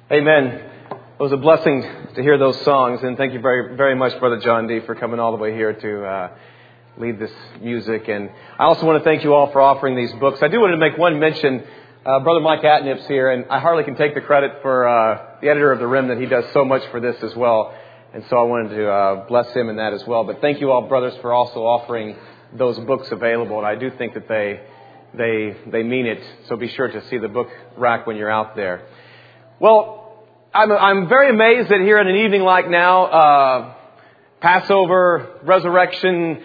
Amen. It was a blessing to hear those songs, and thank you very, very much, Brother John D., for coming all the way here to lead this music. And I also want to thank you all for offering these books. I do want to make one mention. Brother Mike Atnip's here, and I hardly can take the credit for the editor of The Rim that he does so much for this as well. And so I wanted to bless him in that as well. But thank you all, brothers, for also offering those books available. And I do think that they mean it. So be sure to see the book rack when you're out there. Well, I'm very amazed that here on an evening like now, Passover, Resurrection,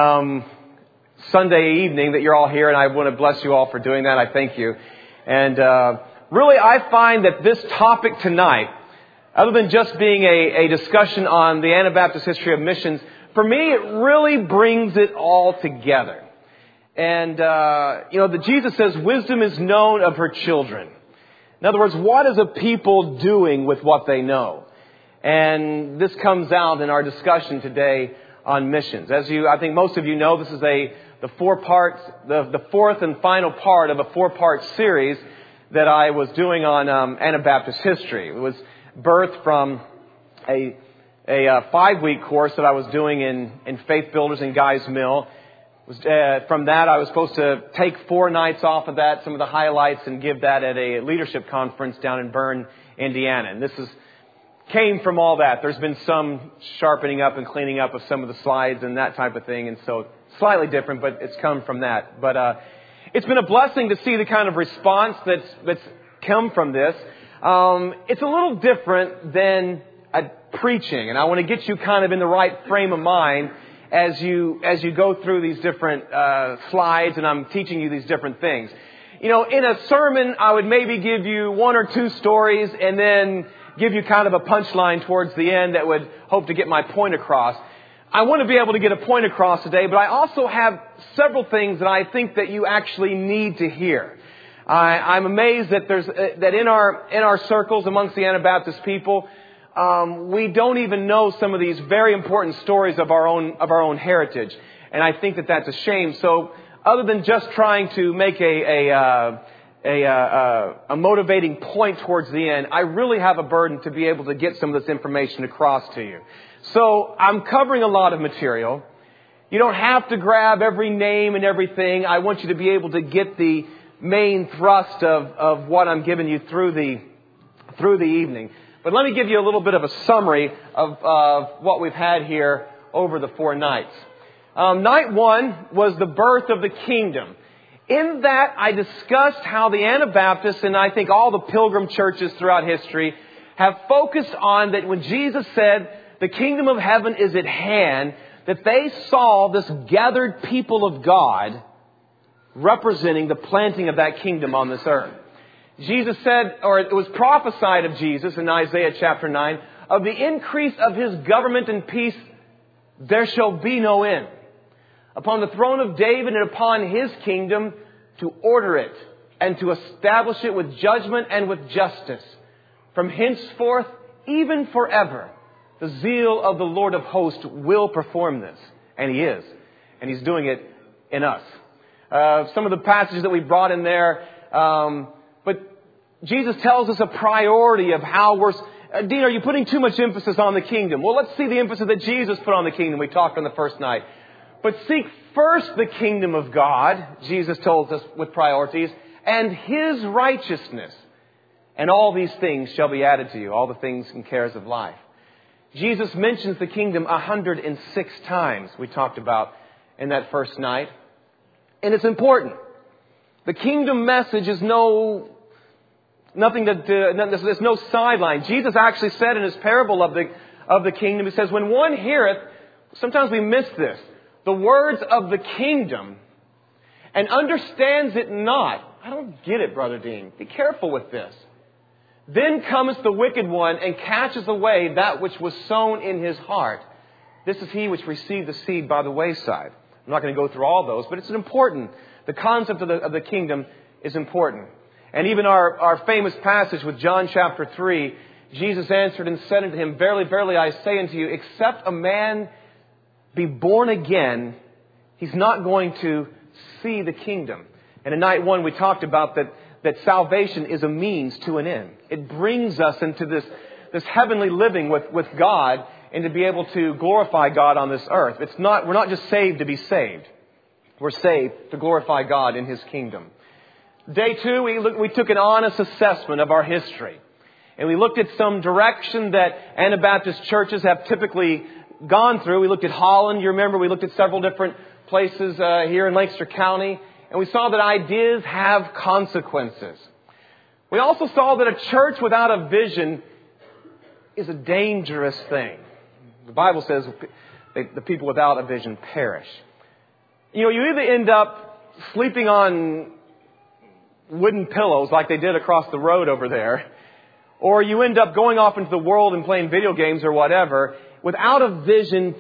Sunday evening, that you're all here, and I want to bless you all for doing that. I thank you. And really, I find that this topic tonight, other than just being a discussion on the Anabaptist history of missions, for me, it really brings it all together. And, that Jesus says, wisdom is known of her children. In other words, what is a people doing with what they know? And this comes out in our discussion today on missions. As I think most of you know, this is the fourth and final part of a 4-part series that I was doing on Anabaptist history. It was birthed from a 5-week course that I was doing in Faith Builders in Guys Mill. From that, I was supposed to take 4 nights off of that, some of the highlights, and give that at a leadership conference down in Bern, Indiana. And this came from all that. There's been some sharpening up and cleaning up of some of the slides and that type of thing. And so slightly different, but it's come from that. But it's been a blessing to see the kind of response that's come from this. It's a little different than preaching. And I want to get you kind of in the right frame of mind as you go through these different slides, and I'm teaching you these different things. In a sermon, I would maybe give you 1 or 2 stories and then give you kind of a punchline towards the end that would hope to get my point across. I want to be able to get a point across today, but I also have several things that I think that you actually need to hear. I'm amazed that that in our circles amongst the Anabaptist people, we don't even know some of these very important stories of our own heritage, and I think that that's a shame. So, other than just trying to make a motivating point towards the end, I really have a burden to be able to get some of this information across to you. So, I'm covering a lot of material. You don't have to grab every name and everything. I want you to be able to get the main thrust of what I'm giving you through the evening. But let me give you a little bit of a summary of what we've had here over the 4 nights. Night 1 was the birth of the kingdom. In that, I discussed how the Anabaptists, and I think all the pilgrim churches throughout history, have focused on that when Jesus said, the kingdom of heaven is at hand, that they saw this gathered people of God representing the planting of that kingdom on this earth. Jesus said, or it was prophesied of Jesus in Isaiah chapter 9, of the increase of His government and peace, there shall be no end. Upon the throne of David and upon His kingdom, to order it and to establish it with judgment and with justice. From henceforth, even forever, the zeal of the Lord of hosts will perform this. And He is. And He's doing it in us. Some of the passages that we brought in there, but Jesus tells us a priority of how we're... Dean, are you putting too much emphasis on the kingdom? Well, let's see the emphasis that Jesus put on the kingdom. We talked on the first night. But seek first the kingdom of God, Jesus told us with priorities, and His righteousness. And all these things shall be added to you, all the things and cares of life. Jesus mentions the kingdom 106 times, we talked about in that first night. And it's important. The kingdom message is there's no sideline. Jesus actually said in His parable of the kingdom, He says, when one heareth, sometimes we miss this, the words of the kingdom and understands it not. I don't get it, Brother Dean. Be careful with this. Then cometh the wicked one and catches away that which was sown in his heart. This is he which received the seed by the wayside. I'm not going to go through all those, but it's important. The concept of the kingdom is important. And even our famous passage with John chapter 3, Jesus answered and said unto him, verily, verily, I say unto you, except a man be born again, he's not going to see the kingdom. And in night 1, we talked about that that salvation is a means to an end. It brings us into this heavenly living with God and to be able to glorify God on this earth. We're not just saved to be saved. We're saved to glorify God in His kingdom. Day 2, we took an honest assessment of our history. And we looked at some direction that Anabaptist churches have typically gone through. We looked at Holland. You remember we looked at several different places here in Lancaster County. And we saw that ideas have consequences. We also saw that a church without a vision is a dangerous thing. The Bible says the people without a vision perish. You either end up sleeping on wooden pillows like they did across the road over there, or you end up going off into the world and playing video games or whatever. Without a vision,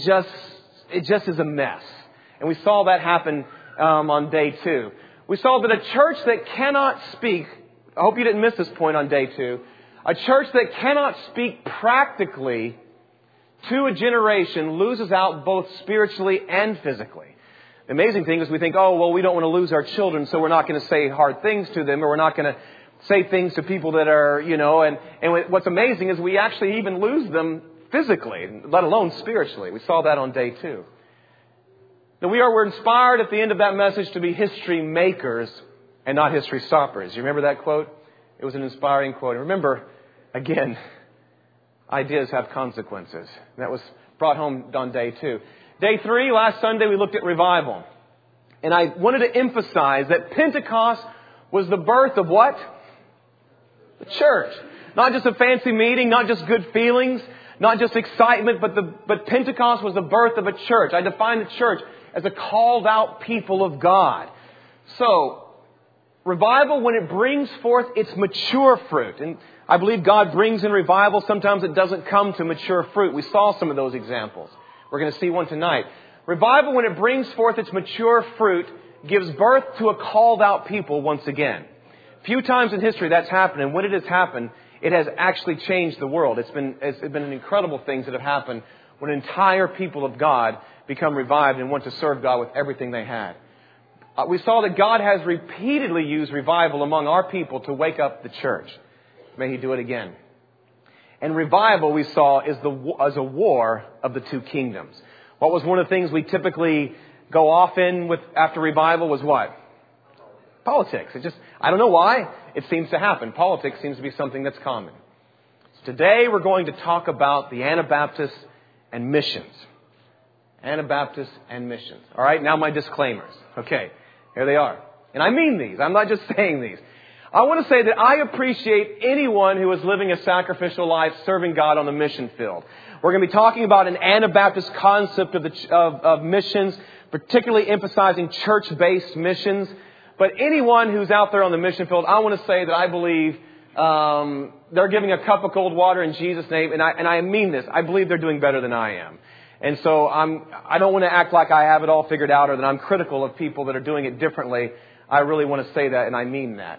it just is a mess. And we saw that happen on day 2. We saw that a church that cannot speak, I hope you didn't miss this point on day 2, a church that cannot speak practically to a generation loses out both spiritually and physically. The amazing thing is we think, we don't want to lose our children, so we're not going to say hard things to them, or we're not going to say things to people that are, and what's amazing is we actually even lose them physically, let alone spiritually. We saw that on day 2. Now we're inspired at the end of that message to be history makers and not history stoppers. You remember that quote? It was an inspiring quote. And remember, again, ideas have consequences. That was brought home on day 2. Day 3, last Sunday, we looked at revival. And I wanted to emphasize that Pentecost was the birth of what? The church. Not just a fancy meeting, not just good feelings, not just excitement, but Pentecost was the birth of a church. I define the church as a called out people of God. So, revival, when it brings forth its mature fruit, and I believe God brings in revival, sometimes it doesn't come to mature fruit. We saw some of those examples. We're going to see one tonight. Revival, when it brings forth its mature fruit, gives birth to a called out people once again. Few times in history that's happened, and when it has happened, it has actually changed the world. It's been an incredible things that have happened when entire people of God become revived and want to serve God with everything they had. We saw that God has repeatedly used revival among our people to wake up the church. May He do it again. And revival, we saw, is a war of the two kingdoms. What was one of the things we typically go off in with after revival was what? Politics. I don't know why. It seems to happen. Politics seems to be something that's common. So today we're going to talk about the Anabaptists and missions. Anabaptists and missions. All right, now my disclaimers. Okay, here they are. And I mean these. I'm not just saying these. I want to say that I appreciate anyone who is living a sacrificial life serving God on the mission field. We're going to be talking about an Anabaptist concept of missions, particularly emphasizing church-based missions. But anyone who's out there on the mission field, I want to say that I believe they're giving a cup of cold water in Jesus' name. And I mean this. I believe they're doing better than I am. And so I don't want to act like I have it all figured out or that I'm critical of people that are doing it differently. I really want to say that, and I mean that.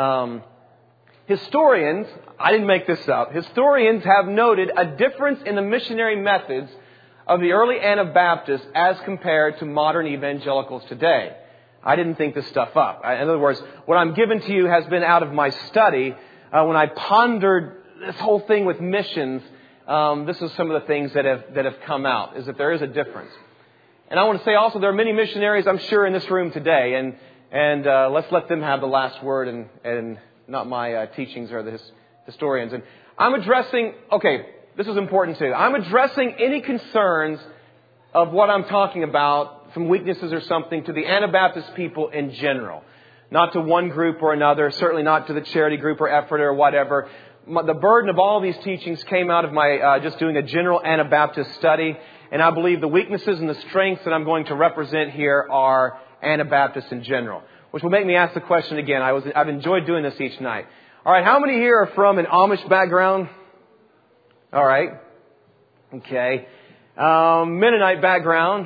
Historians, I didn't make this up, historians have noted a difference in the missionary methods of the early Anabaptists as compared to modern evangelicals today. I didn't think this stuff up. In other words, what I'm giving to you has been out of my study. When I pondered this whole thing with missions, this is some of the things that have come out, is that there is a difference. And I want to say also there are many missionaries, I'm sure, in this room today, and let's let them have the last word and not my teachings or the historians. And I'm addressing, this is important too. I'm addressing any concerns of what I'm talking about, some weaknesses or something, to the Anabaptist people in general. Not to one group or another, certainly not to the charity group or effort or whatever. The burden of all these teachings came out of my just doing a general Anabaptist study. And I believe the weaknesses and the strengths that I'm going to represent here are Anabaptists in general. Which will make me ask the question again. I've enjoyed doing this each night. All right, how many here are from an Amish background? All right. Okay. Mennonite background.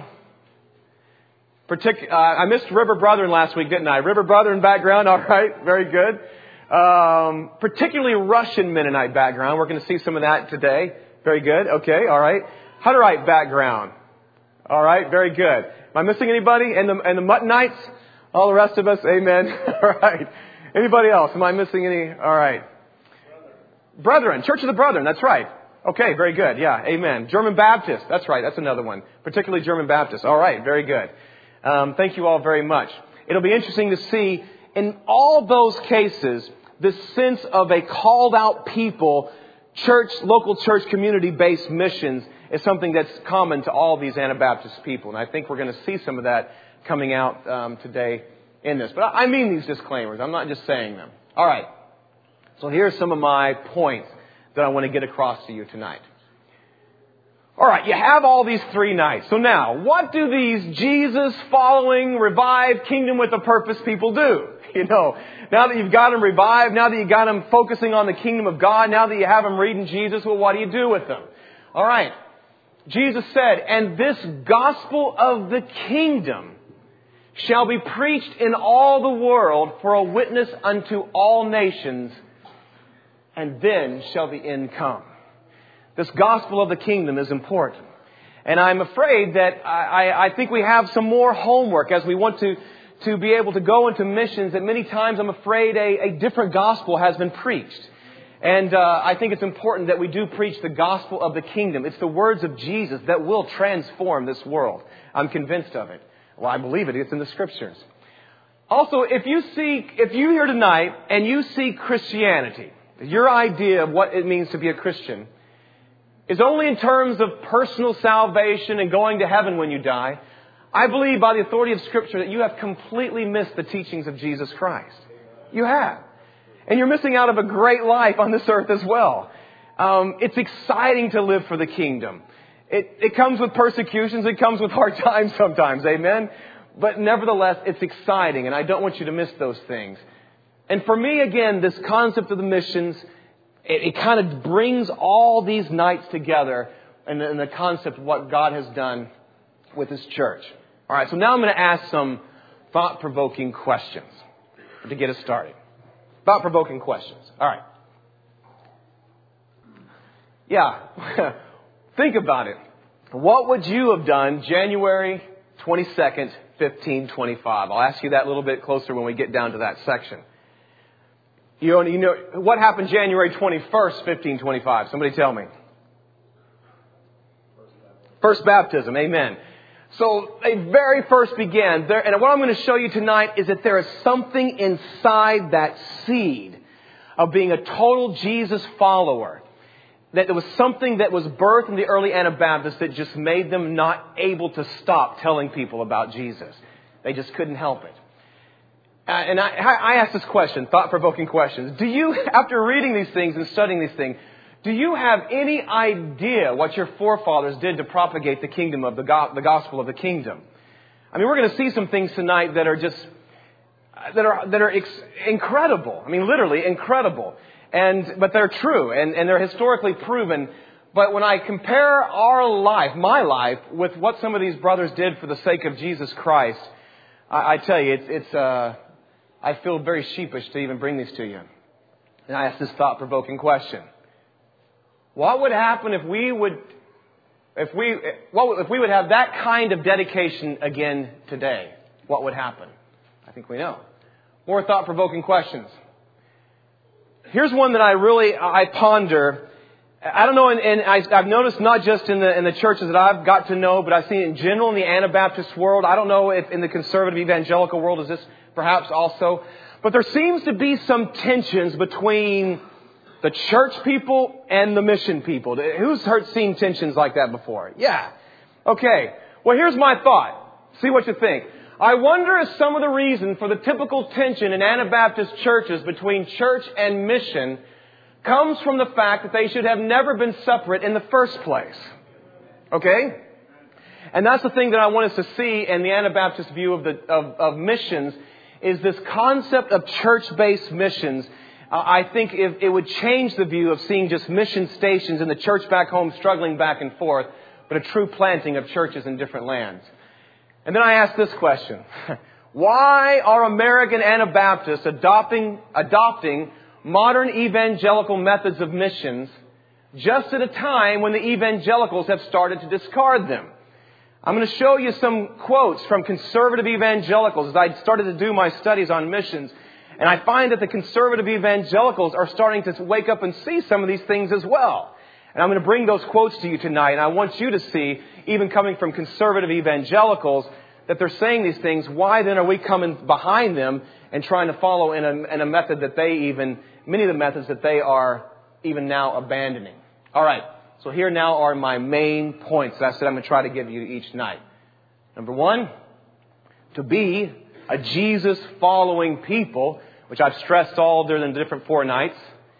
I missed River Brethren last week, didn't I? River Brethren background. All right. Very good. Particularly Russian Mennonite background. We're going to see some of that today. Very good. Okay. All right. Hutterite background. All right. Very good. Am I missing anybody? And the Muttonites? All the rest of us? Amen. All right. Anybody else? Am I missing any? All right. Brethren. Church of the Brethren. That's right. Okay, very good. Yeah, amen. German Baptist. That's right. That's another one. Particularly German Baptist. All right, very good. Thank you all very much. It'll be interesting to see in all those cases this sense of a called out people, local church community-based missions is something that's common to all these Anabaptist people. And I think we're going to see some of that coming out today in this. But I mean these disclaimers. I'm not just saying them. All right. So here's some of my points that I want to get across to you tonight. All right, you have all these 3 nights. So now, what do these Jesus-following, revived, kingdom with a purpose people do? You know, now that you've got them revived, now that you've got them focusing on the kingdom of God, now that you have them reading Jesus, well, what do you do with them? All right. Jesus said, "And this gospel of the kingdom shall be preached in all the world for a witness unto all nations, and then shall the end come." This gospel of the kingdom is important. And I'm afraid that I think we have some more homework as we want to be able to go into missions, that many times I'm afraid a different gospel has been preached. And I think it's important that we do preach the gospel of the kingdom. It's the words of Jesus that will transform this world. I'm convinced of it. Well, I believe it. It's in the Scriptures. Also, if you here tonight and you see Christianity, your idea of what it means to be a Christian is only in terms of personal salvation and going to heaven when you die, I believe by the authority of Scripture that you have completely missed the teachings of Jesus Christ. You have. And you're missing out of a great life on this earth as well. It's exciting to live for the kingdom. It comes with persecutions. It comes with hard times sometimes. Amen? But nevertheless, it's exciting. And I don't want you to miss those things. And for me, again, this concept of the missions, it kind of brings all these nights together in the concept of what God has done with His church. All right, so now I'm going to ask some thought-provoking questions to get us started. Thought-provoking questions. All right. Yeah, think about it. What would you have done January 22nd, 1525? I'll ask you that a little bit closer when we get down to that section. You know, what happened January 21st, 1525? Somebody tell me. First baptism. Amen. So they very first began there. And what I'm going to show you tonight is that there is something inside that seed of being a total Jesus follower. That there was something that was birthed in the early Anabaptists that just made them not able to stop telling people about Jesus. They just couldn't help it. And I asked this question, thought-provoking questions. Do you, after reading these things and studying these things, do you have any idea what your forefathers did to propagate the kingdom of the gospel of the kingdom? I mean, we're going to see some things tonight that are just, that are incredible. I mean, literally incredible. But they're true and they're historically proven. But when I compare our life, my life, with what some of these brothers did for the sake of Jesus Christ, I tell you, I feel very sheepish to even bring these to you. And I ask this thought-provoking question. What would happen if we would have that kind of dedication again today? What would happen? I think we know. More thought-provoking questions. Here's one that I ponder. I don't know, and I've noticed not just in the churches that I've got to know, but I've seen it in general in the Anabaptist world. I don't know if in the conservative evangelical world is this perhaps also. But there seems to be some tensions between the church people and the mission people. Who's seen tensions like that before? Yeah. Okay. Well, here's my thought. See what you think. I wonder if some of the reason for the typical tension in Anabaptist churches between church and mission comes from the fact that they should have never been separate in the first place. Okay? And that's the thing that I want us to see in the Anabaptist view of missions is this concept of church-based missions. I think it would change the view of seeing just mission stations in the church back home struggling back and forth, but a true planting of churches in different lands. And then I ask this question. Why are American Anabaptists adopting modern evangelical methods of missions just at a time when the evangelicals have started to discard them? I'm going to show you some quotes from conservative evangelicals as I started to do my studies on missions. And I find that the conservative evangelicals are starting to wake up and see some of these things as well. And I'm going to bring those quotes to you tonight. And I want you to see, even coming from conservative evangelicals, that they're saying these things. Why then are we coming behind them and trying to follow in a method that many of the methods that they are even now abandoning? All right. So here now are my main points that I said I'm going to try to give you each night. Number one, to be a Jesus-following people, which I've stressed all during the different 4 nights,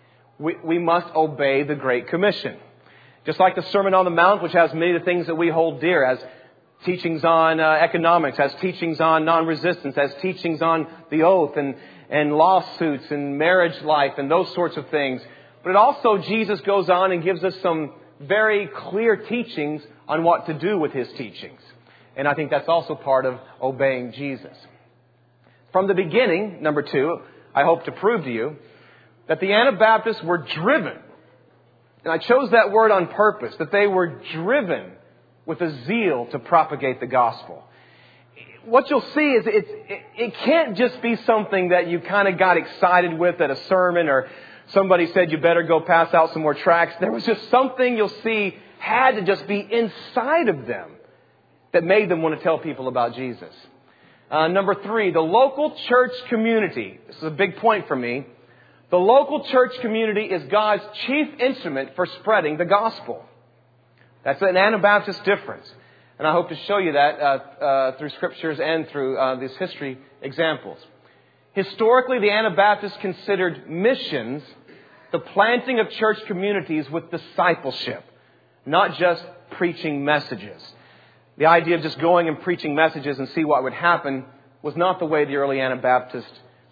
we must obey the Great Commission. Just like the Sermon on the Mount, which has many of the things that we hold dear, as teachings on economics, as teachings on non-resistance, as teachings on the oath and lawsuits and marriage life and those sorts of things. But it also, Jesus goes on and gives us some very clear teachings on what to do with His teachings. And I think that's also part of obeying Jesus. From the beginning, number 2, I hope to prove to you that the Anabaptists were driven. And I chose that word on purpose, that they were driven with a zeal to propagate the gospel. What you'll see is it can't just be something that you kind of got excited with at a sermon, or somebody said you better go pass out some more tracts. There was just something you'll see had to just be inside of them that made them want to tell people about Jesus. Number 3, the local church community. This is a big point for me. The local church community is God's chief instrument for spreading the gospel. That's an Anabaptist difference. And I hope to show you that through scriptures and through these history examples. Historically, the Anabaptists considered missions the planting of church communities with discipleship, not just preaching messages. The idea of just going and preaching messages and see what would happen was not the way the early Anabaptists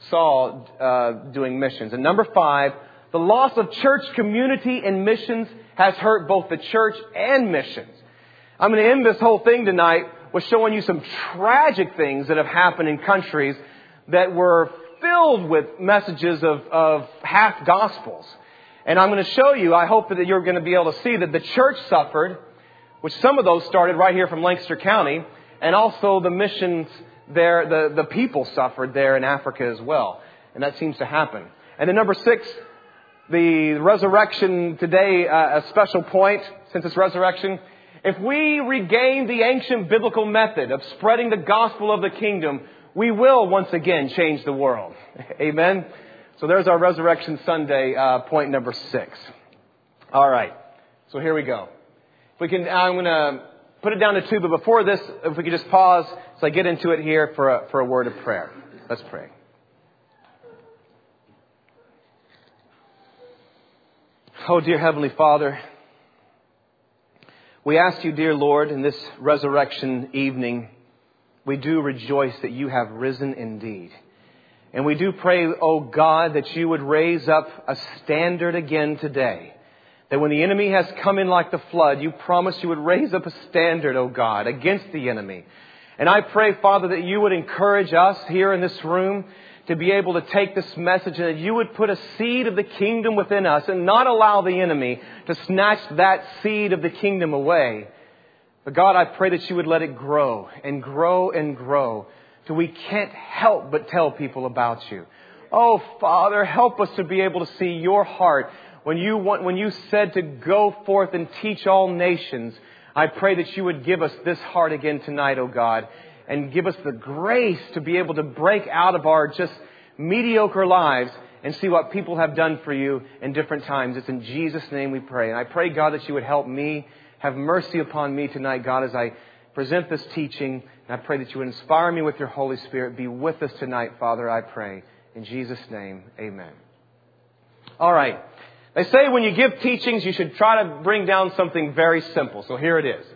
saw doing missions. And number 5, the loss of church community and missions has hurt both the church and missions. I'm going to end this whole thing tonight with showing you some tragic things that have happened in countries that were filled with messages of half gospels. And I'm going to show you, I hope that you're going to be able to see that the church suffered, which some of those started right here from Lancaster County, and also the missions there, the people suffered there in Africa as well. And that seems to happen. And then number 6, the resurrection today, a special point, since it's resurrection. If we regain the ancient biblical method of spreading the gospel of the kingdom, we will once again change the world. Amen? So there's our Resurrection Sunday, point number 6. All right. So here we go. I'm going to put it down to 2, but before this, if we could just pause as I get into it here for a word of prayer. Let's pray. Oh, dear Heavenly Father, we ask you, dear Lord, in this resurrection evening, we do rejoice that you have risen indeed. And we do pray, oh God, that you would raise up a standard again today. That when the enemy has come in like the flood, you promised you would raise up a standard, oh God, against the enemy. And I pray, Father, that you would encourage us here in this room to be able to take this message, and that you would put a seed of the kingdom within us and not allow the enemy to snatch that seed of the kingdom away. But God, I pray that you would let it grow and grow and grow till we can't help but tell people about you. Oh, Father, help us to be able to see your heart. When you said to go forth and teach all nations, I pray that you would give us this heart again tonight, oh God, and give us the grace to be able to break out of our just mediocre lives and see what people have done for you in different times. It's in Jesus' name we pray. And I pray, God, that you would help me. Have mercy upon me tonight, God, as I present this teaching. And I pray that you would inspire me with your Holy Spirit. Be with us tonight, Father, I pray. In Jesus' name, amen. All right. They say when you give teachings, you should try to bring down something very simple. So here it is.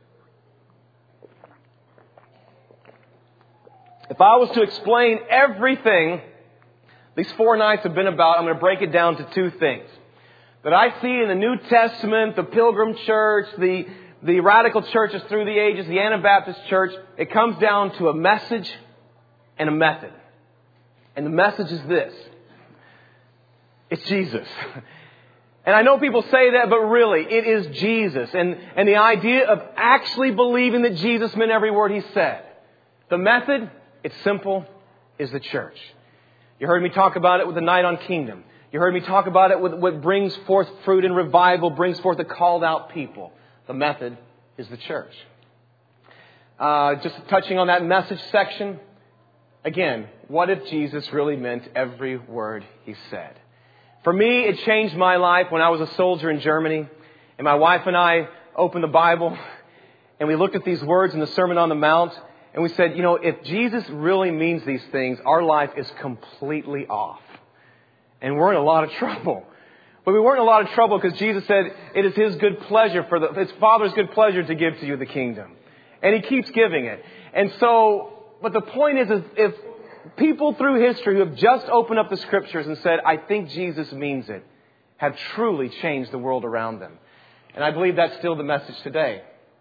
If I was to explain everything these 4 nights have been about, I'm going to break it down to 2 things. That I see in the New Testament, the Pilgrim Church, the radical churches through the ages, the Anabaptist Church, it comes down to a message and a method. And the message is this. It's Jesus. And I know people say that, but really, it is Jesus. And the idea of actually believing that Jesus meant every word He said. The method, it's simple, is the church. You heard me talk about it with the Night on Kingdom. You heard me talk about it with what brings forth fruit and revival, brings forth a called out people. The method is the church. Just touching on that message section. Again, what if Jesus really meant every word He said? For me, it changed my life when I was a soldier in Germany. And my wife and I opened the Bible and we looked at these words in the Sermon on the Mount. And we said, if Jesus really means these things, our life is completely off. And we're in a lot of trouble. But we weren't in a lot of trouble because Jesus said it is His good pleasure His Father's good pleasure to give to you the kingdom. And He keeps giving it. And so, but the point is if people through history who have just opened up the Scriptures and said, I think Jesus means it, have truly changed the world around them. And I believe that's still the message today.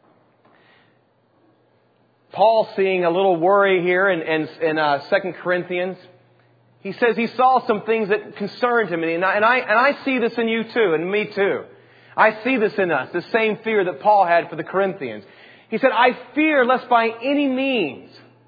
Paul, seeing a little worry here in 2 Corinthians, he says he saw some things that concerned him. And I see this in you too, and me too. I see this in us, the same fear that Paul had for the Corinthians. He said, I fear lest by any means,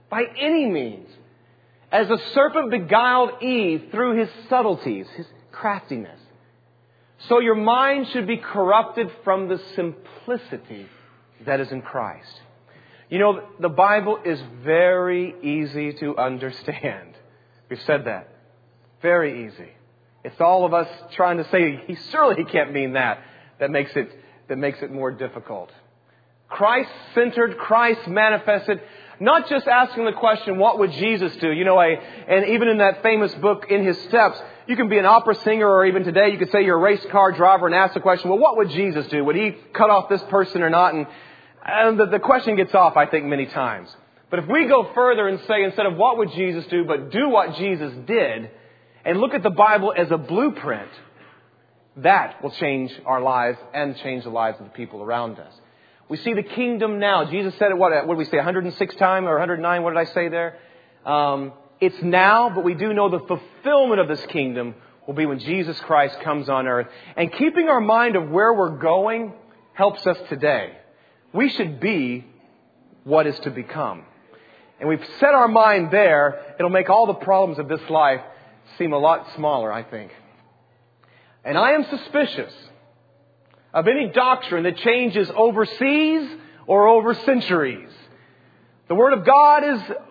as the serpent beguiled Eve through his subtleties, his craftiness, so your mind should be corrupted from the simplicity that is in Christ. The Bible is very easy to understand. We've said that. Very easy. It's all of us trying to say, surely He can't mean that. That makes it more difficult. Christ-centered, Christ-manifested. Not just asking the question, what would Jesus do? And even in that famous book, In His Steps, you can be an opera singer, or even today you could say you're a race car driver and ask the question, well, what would Jesus do? Would He cut off this person or not? And the question gets off, I think, many times. But if we go further and say, instead of what would Jesus do, but do what Jesus did, and look at the Bible as a blueprint, that will change our lives and change the lives of the people around us. We see the kingdom now. Jesus said it, what did we say, 106 times or 109? What did I say there? It's now, but we do know the fulfillment of this kingdom will be when Jesus Christ comes on earth. And keeping our mind of where we're going helps us today. We should be what is to become. And we've set our mind there. It'll make all the problems of this life seem a lot smaller, I think. And I am suspicious of any doctrine that changes overseas or over centuries. The Word of God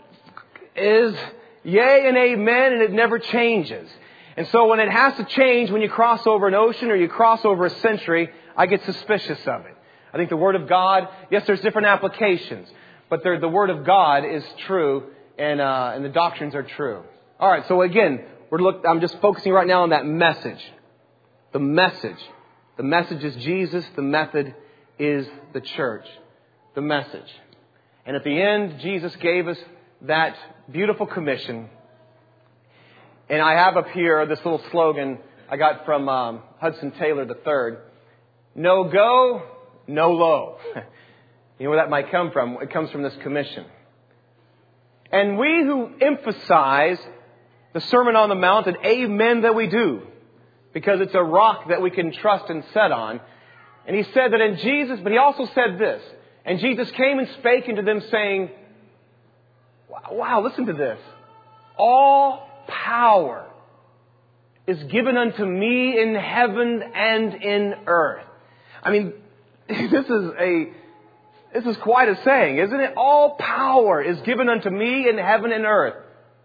is yea and amen, and it never changes. And so when it has to change, when you cross over an ocean or you cross over a century, I get suspicious of it. I think the Word of God, yes, there's different applications, but the Word of God is true, and the doctrines are true. All right, so again, I'm just focusing right now on that message. The message. The message is Jesus. The method is the church. The message. And at the end, Jesus gave us that beautiful commission. And I have up here this little slogan I got from Hudson Taylor III. No go, no low. You know where that might come from? It comes from this commission. And we who emphasize the Sermon on the Mount, and amen that we do, because it's a rock that we can trust and set on. And he said that in Jesus, but he also said this, and Jesus came and spake unto them, saying, wow, listen to this. All power is given unto me in heaven and in earth. I mean, this is quite a saying, isn't it? All power is given unto me in heaven and earth.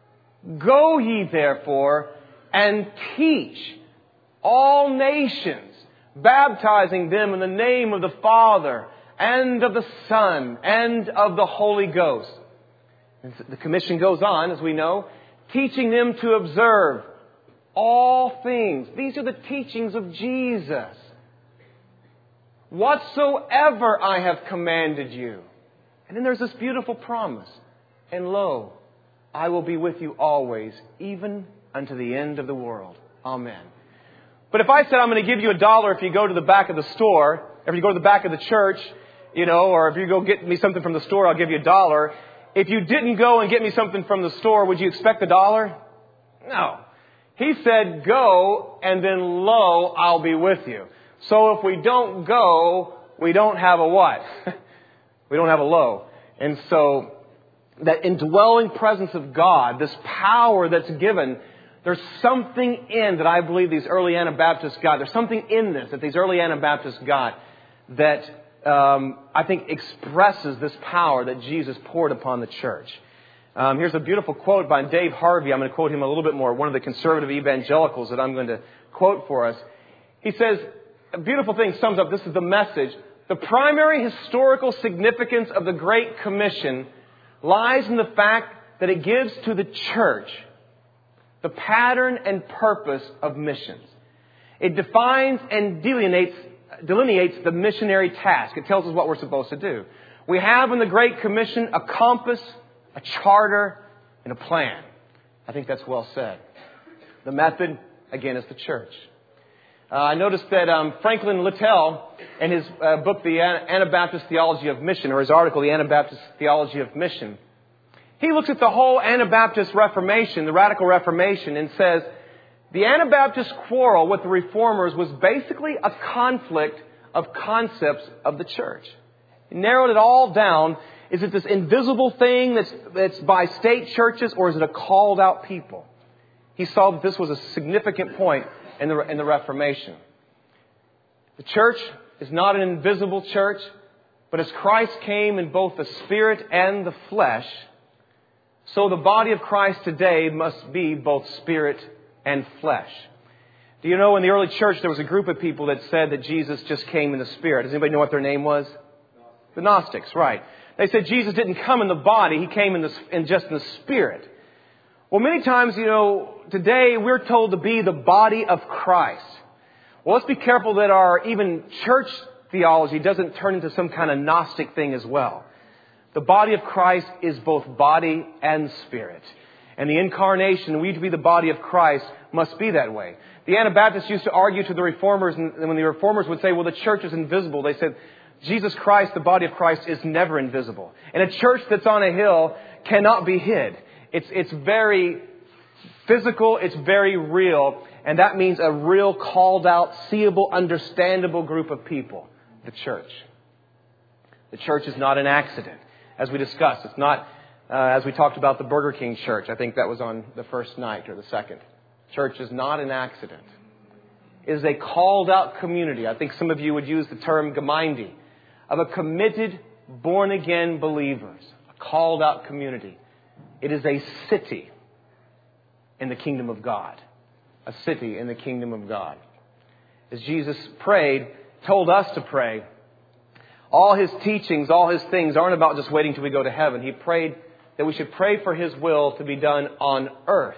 Go ye therefore and teach all nations, baptizing them in the name of the Father and of the Son and of the Holy Ghost. And the commission goes on, as we know, teaching them to observe all things. These are the teachings of Jesus. Whatsoever I have commanded you. And then there's this beautiful promise. And lo, I will be with you always, even unto the end of the world. Amen. But if I said I'm going to give you $1 if you go to the back of the store, or if you go to the back of the church, or if you go get me something from the store, I'll give you $1. If you didn't go and get me something from the store, would you expect $1? No. He said, go, and then lo, I'll be with you. So if we don't go, we don't have a what? We don't have a lo. And so that indwelling presence of God, this power that's given There's something in that I believe these early Anabaptists got. There's something in this that these early Anabaptists got that I think expresses this power that Jesus poured upon the church. Here's a beautiful quote by Dave Harvey. I'm going to quote him a little bit more. One of the conservative evangelicals that I'm going to quote for us. He says, a beautiful thing sums up, this is the message. The primary historical significance of the Great Commission lies in the fact that it gives to the church the pattern and purpose of missions. It defines and delineates the missionary task. It tells us what we're supposed to do. We have in the Great Commission a compass, a charter, and a plan. I think that's well said. The method, again, is the church. I noticed that Franklin Littell, in his book, The Anabaptist Theology of Mission, or his article, The Anabaptist Theology of Mission, he looks at the whole Anabaptist Reformation, the Radical Reformation, and says, the Anabaptist quarrel with the Reformers was basically a conflict of concepts of the church. He narrowed it all down. Is it this invisible thing that's by state churches, or is it a called out people? He saw that this was a significant point in the Reformation. The church is not an invisible church, but as Christ came in both the spirit and the flesh, so the body of Christ today must be both spirit and flesh. Do you know in the early church there was a group of people that said that Jesus just came in the spirit? Does anybody know what their name was? The Gnostics, right. They said Jesus didn't come in the body, He came just in the spirit. Well, many times, today we're told to be the body of Christ. Well, let's be careful that our even church theology doesn't turn into some kind of Gnostic thing as well. The body of Christ is both body and spirit. And the incarnation, we to be the body of Christ, must be that way. The Anabaptists used to argue to the Reformers, and when the Reformers would say, well, the church is invisible, they said, Jesus Christ, the body of Christ, is never invisible. And a church that's on a hill cannot be hid. It's very physical, it's very real, and that means a real called out, seeable, understandable group of people. The church. The church is not an accident. As we discussed, it's not, as we talked about the Burger King church. I think that was on the first night or the second. Church is not an accident. It is a called out community. I think some of you would use the term Gemeinde, of a committed, born again believers. A called out community. It is a city in the kingdom of God. A city in the kingdom of God. As Jesus prayed, told us to pray, all His teachings, all His things aren't about just waiting till we go to heaven. He prayed that we should pray for His will to be done on earth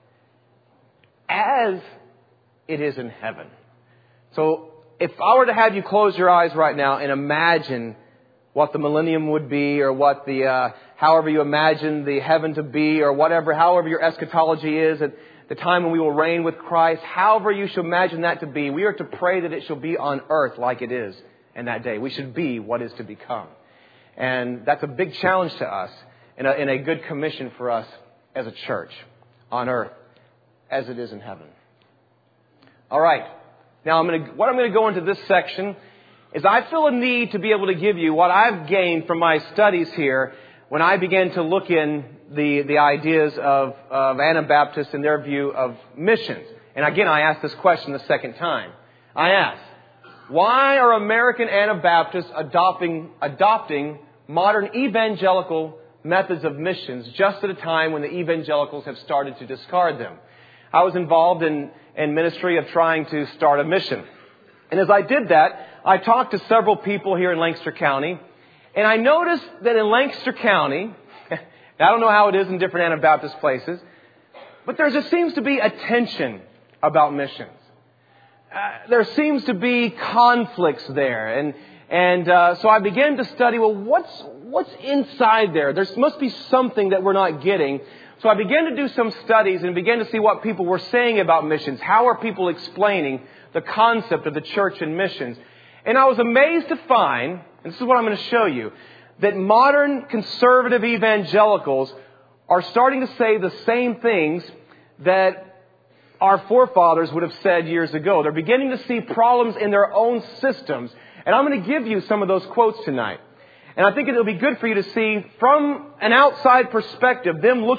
as it is in heaven. So if I were to have you close your eyes right now and imagine what the millennium would be, or what the, however you imagine the heaven to be, or whatever, however your eschatology is at the time when we will reign with Christ, however you should imagine that to be, we are to pray that it shall be on earth like it is in that day. We should be what is to become. And that's a big challenge to us and a good commission for us as a church on earth as it is in heaven. All right. Now, what I'm going to go into this section is I feel a need to be able to give you what I've gained from my studies here when I began to look in the ideas of Anabaptists and their view of missions. And again, I asked this question the second time. I asked, why are American Anabaptists adopting modern evangelical methods of missions just at a time when the evangelicals have started to discard them? I was involved in ministry of trying to start a mission. And as I did that, I talked to several people here in Lancaster County. And I noticed that in Lancaster County, I don't know how it is in different Anabaptist places, but there just seems to be a tension about missions. There seems to be conflicts there. And so I began to study, well, what's inside there? There must be something that we're not getting. So I began to do some studies and began to see what people were saying about missions. How are people explaining the concept of the church and missions? And I was amazed to find, and this is what I'm going to show you, that modern conservative evangelicals are starting to say the same things that our forefathers would have said years ago. They're beginning to see problems in their own systems. And I'm going to give you some of those quotes tonight. And I think it'll be good for you to see from an outside perspective, them looking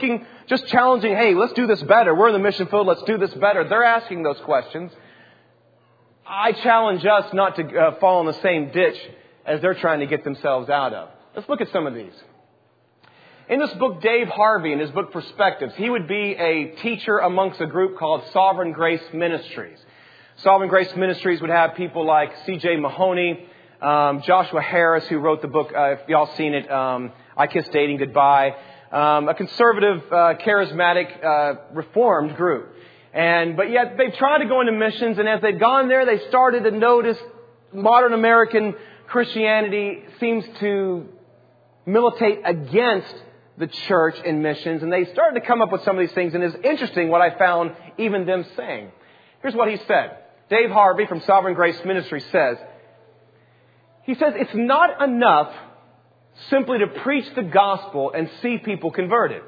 just challenging, hey, let's do this better. We're in the mission field. Let's do this better. They're asking those questions. I challenge us not to fall in the same ditch as they're trying to get themselves out of. Let's look at some of these. In this book, Dave Harvey, in his book Perspectives, he would be a teacher amongst a group called Sovereign Grace Ministries. Sovereign Grace Ministries would have people like C.J. Mahoney, Joshua Harris, who wrote the book, if y'all seen it, I Kissed Dating Goodbye, a conservative, charismatic, reformed group. But yet they've tried to go into missions, and as they've gone there, they started to notice modern American Christianity seems to militate against the church in missions, and they started to come up with some of these things, and it's interesting what I found even them saying. Here's what he said. Dave Harvey from Sovereign Grace Ministry says, it's not enough simply to preach the gospel and see people converted.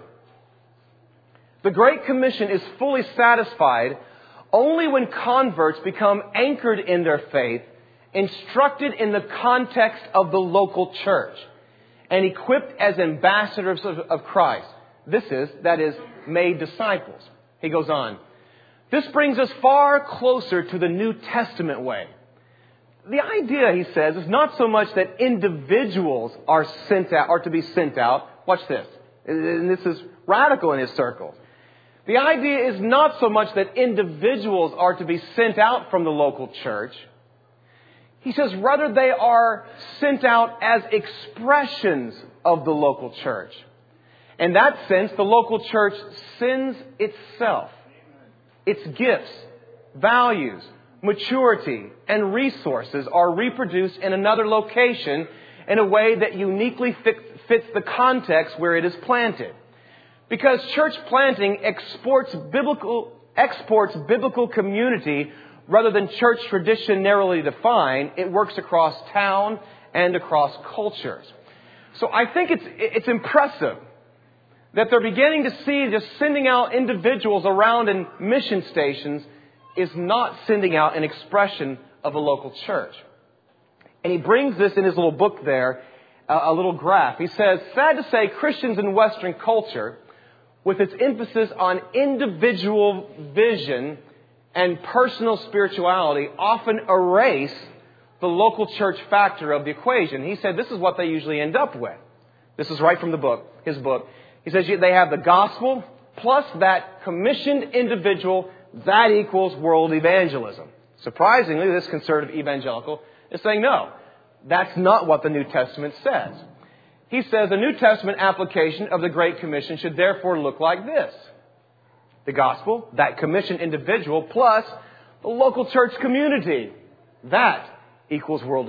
The Great Commission is fully satisfied only when converts become anchored in their faith, instructed in the context of the local church, and equipped as ambassadors of Christ. That is, made disciples. He goes on. This brings us far closer to the New Testament way. The idea, he says, is not so much that individuals are to be sent out. Watch this. And this is radical in his circles. The idea is not so much that individuals are to be sent out from the local church. He says rather they are sent out as expressions of the local church. In that sense, the local church sends itself. Its gifts, values, maturity, and resources are reproduced in another location in a way that uniquely fits the context where it is planted. Because church planting exports biblical community rather than church tradition narrowly defined. It works across town and across cultures. So I think it's impressive that they're beginning to see just sending out individuals around in mission stations is not sending out an expression of a local church. And he brings this in his little book there, a little graph. He says, sad to say, Christians in Western culture, with its emphasis on individual vision and personal spirituality, often erase the local church factor of the equation. He said this is what they usually end up with. This is right from his book. He says they have the gospel plus that commissioned individual. That equals world evangelism. Surprisingly, this conservative evangelical is saying, no, that's not what the New Testament says. He says the New Testament application of the Great Commission should therefore look like this. The gospel, that commissioned individual, plus the local church community. That equals world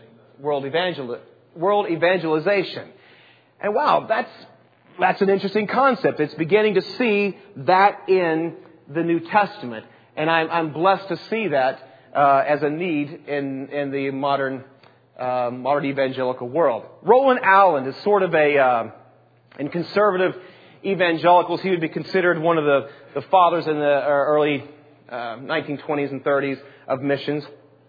evangelization. And wow, that's an interesting concept. It's beginning to see that in the New Testament. And I'm blessed to see that as a need in the modern evangelical world. Roland Allen is sort of in conservative evangelicals, he would be considered one of the fathers in the early 1920s and 30s of missions.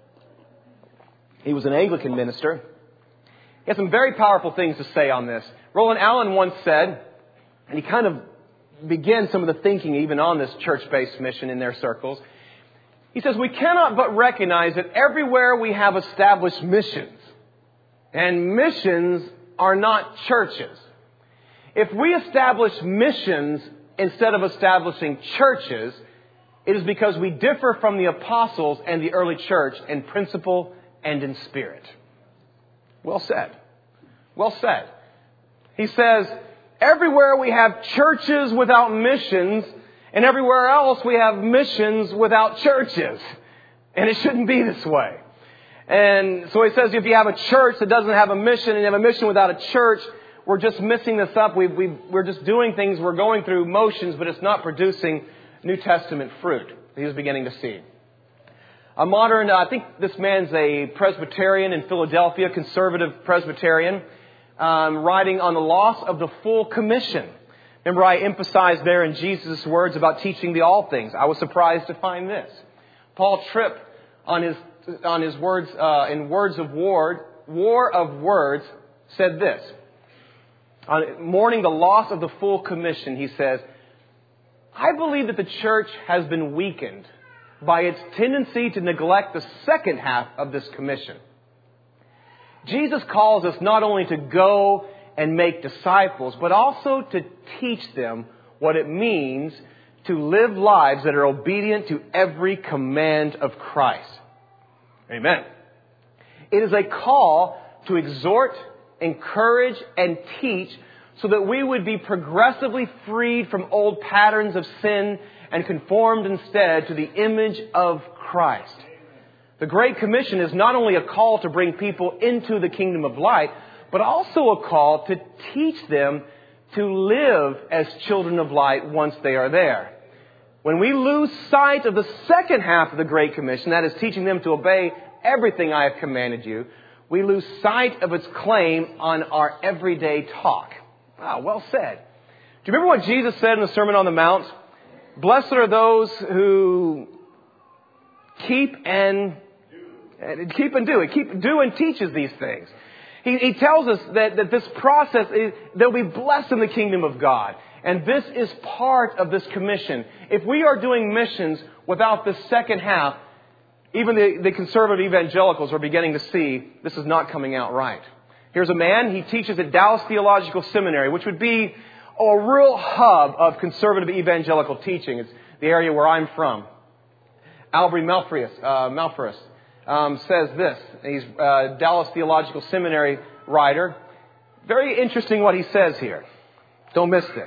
He was an Anglican minister. He has some very powerful things to say on this. Roland Allen once said, and he kind of began some of the thinking even on this church-based mission in their circles. He says, we cannot but recognize that everywhere we have established missions, and missions are not churches. If we establish missions instead of establishing churches, it is because we differ from the apostles and the early church in principle and in spirit. Well said. Well said. He says, everywhere we have churches without missions, and everywhere else we have missions without churches. And it shouldn't be this way. And so he says if you have a church that doesn't have a mission and you have a mission without a church, we're just missing this up. We're just doing things. We're going through motions, but it's not producing New Testament fruit. He was beginning to see. A modern, I think this man's a Presbyterian in Philadelphia, conservative Presbyterian, writing on the loss of the full commission. Remember, I emphasized there in Jesus' words about teaching the all things. I was surprised to find this. Paul Tripp, on his words, in Words of War of Words, said this. On mourning the loss of the full commission, he says, I believe that the church has been weakened by its tendency to neglect the second half of this commission. Jesus calls us not only to go and make disciples, but also to teach them what it means to live lives that are obedient to every command of Christ. Amen. It is a call to exhort, encourage, and teach so that we would be progressively freed from old patterns of sin and conformed instead to the image of Christ. The Great Commission is not only a call to bring people into the kingdom of light, but also a call to teach them to live as children of light once they are there. When we lose sight of the second half of the Great Commission, that is teaching them to obey everything I have commanded you, we lose sight of its claim on our everyday talk. Wow, well said. Do you remember what Jesus said in the Sermon on the Mount? Blessed are those who keep and do and teaches these things. He tells us that this process, they'll be blessed in the kingdom of God. And this is part of this commission. If we are doing missions without the second half, even the conservative evangelicals are beginning to see this is not coming out right. Here's a man, he teaches at Dallas Theological Seminary, which would be a real hub of conservative evangelical teaching. It's the area where I'm from. Aubrey Malphreus says this. He's a Dallas Theological Seminary writer. Very interesting what he says here. Don't miss this.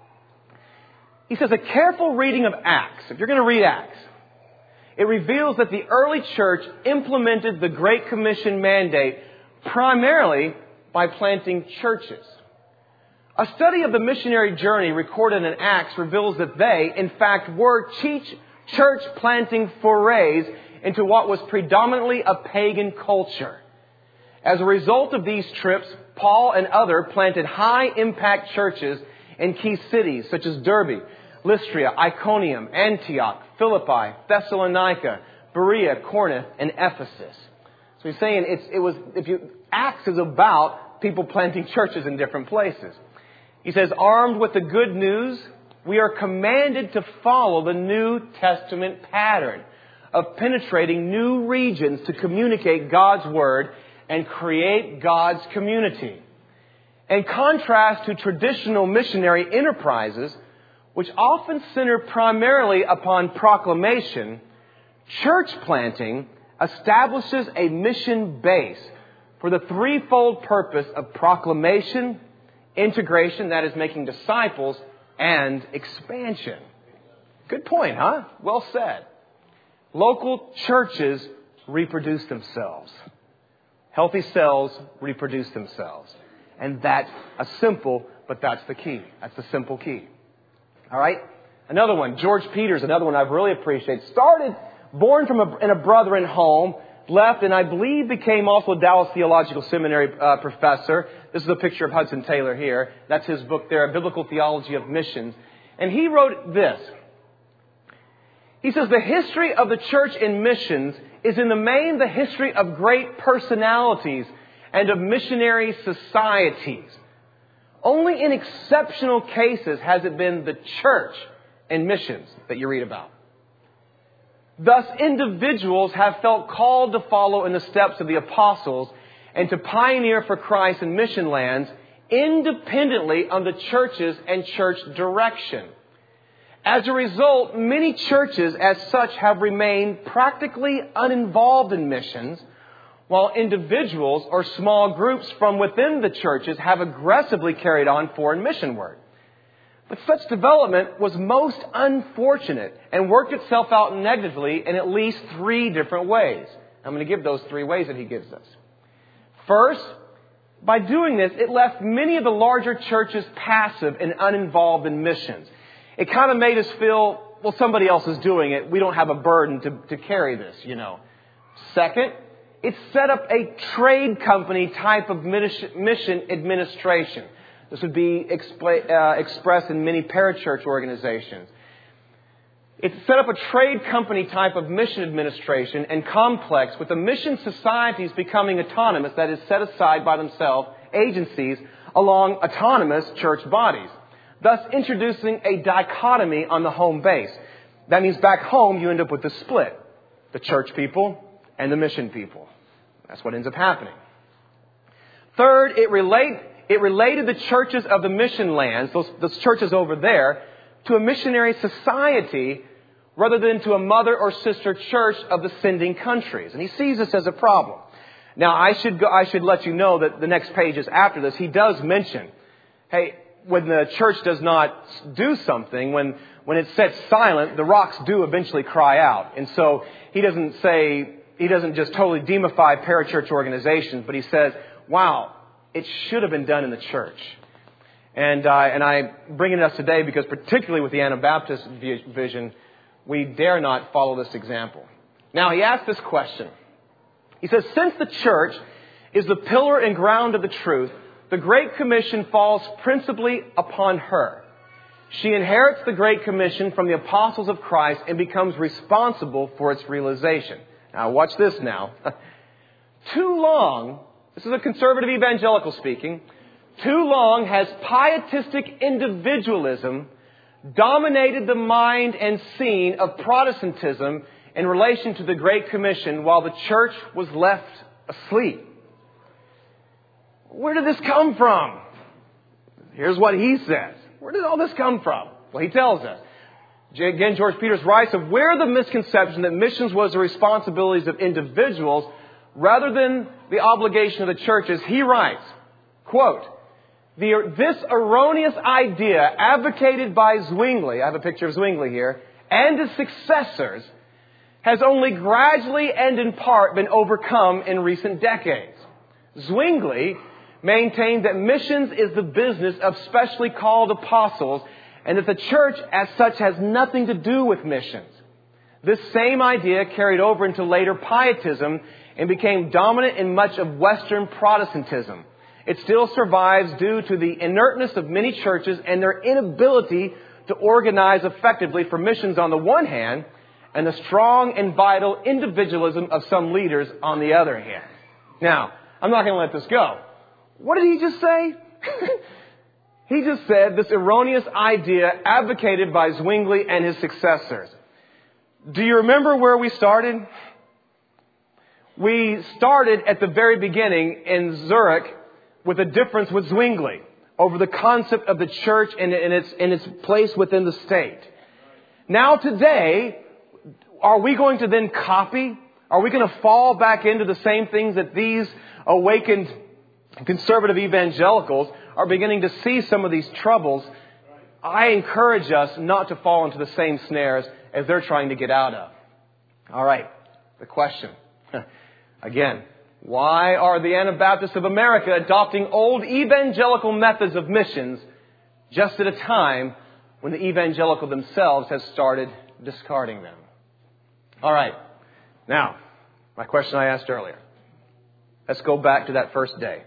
He says, a careful reading of Acts, if you're going to read Acts, it reveals that the early church implemented the Great Commission mandate primarily by planting churches. A study of the missionary journey recorded in Acts reveals that they, in fact, were church planting forays into what was predominantly a pagan culture. As a result of these trips, Paul and others planted high-impact churches in key cities such as Derbe, Lystra, Iconium, Antioch, Philippi, Thessalonica, Berea, Corinth, and Ephesus. So he's saying Acts is about people planting churches in different places. He says, armed with the good news, we are commanded to follow the New Testament pattern of penetrating new regions to communicate God's Word and create God's community. In contrast to traditional missionary enterprises, which often center primarily upon proclamation, church planting establishes a mission base for the threefold purpose of proclamation, integration, that is making disciples, and expansion. Good point, huh? Well said. Local churches reproduce themselves. Healthy cells reproduce themselves. And that's that's the key. That's the simple key. All right? Another one, George Peters, another one I really appreciate. Born in a Brethren home, left, and I believe became also a Dallas Theological Seminary professor. This is a picture of Hudson Taylor here. That's his book there, A Biblical Theology of Missions. And he wrote this. He says, the history of the church in missions is in the main the history of great personalities and of missionary societies. Only in exceptional cases has it been the church in missions that you read about. Thus, individuals have felt called to follow in the steps of the apostles and to pioneer for Christ in mission lands independently of the churches and church direction. As a result, many churches as such have remained practically uninvolved in missions, while individuals or small groups from within the churches have aggressively carried on foreign mission work. But such development was most unfortunate and worked itself out negatively in at least 3 different ways. I'm going to give those 3 ways that he gives us. First, by doing this, it left many of the larger churches passive and uninvolved in missions. It kind of made us feel, well, somebody else is doing it. We don't have a burden to carry this, Second, it set up a trade company type of mission administration. This would be expressed in many parachurch organizations. It set up a trade company type of mission administration and complex with the mission societies becoming autonomous, that is set aside by themselves, agencies, along autonomous church bodies. thus introducing a dichotomy on the home base. That means back home you end up with the split, the church people and the mission people. That's what ends up happening. Third, it related the churches of the mission lands, those churches over there, to a missionary society rather than to a mother or sister church of the sending countries. And he sees this as a problem. Now, I should let you know that the next pages after this, he does mention, hey, when the church does not do something, when it's set silent, the rocks do eventually cry out. And so he doesn't just totally demify parachurch organizations, but he says, wow, it should have been done in the church. And I bring it us today because particularly with the Anabaptist vision, we dare not follow this example. Now, he asks this question. He says, since the church is the pillar and ground of the truth, the Great Commission falls principally upon her. She inherits the Great Commission from the apostles of Christ and becomes responsible for its realization. Now, watch this now. Too long, this is a conservative evangelical speaking, too long has pietistic individualism dominated the mind and scene of Protestantism in relation to the Great Commission while the church was left asleep. Where did this come from? Here's what he says. Where did all this come from? Well, he tells us. Again, George Peters writes of where the misconception that missions was the responsibilities of individuals rather than the obligation of the churches. He writes, quote, this erroneous idea advocated by Zwingli, I have a picture of Zwingli here, and his successors, has only gradually and in part been overcome in recent decades. Zwingli maintained that missions is the business of specially called apostles and that the church as such has nothing to do with missions. This same idea carried over into later pietism and became dominant in much of Western Protestantism. It still survives due to the inertness of many churches and their inability to organize effectively for missions on the one hand, and the strong and vital individualism of some leaders on the other hand. Now, I'm not going to let this go. What did he just say? He just said this erroneous idea advocated by Zwingli and his successors. Do you remember where we started? We started at the very beginning in Zurich with a difference with Zwingli over the concept of the church and its place within the state. Now today, are we going to then copy? Are we going to fall back into the same things that these awakened conservative evangelicals are beginning to see some of these troubles? I encourage us not to fall into the same snares as they're trying to get out of. All right, the question. Again, why are the Anabaptists of America adopting old evangelical methods of missions just at a time when the evangelical themselves has started discarding them? All right. Now, my question I asked earlier. Let's go back to that first day.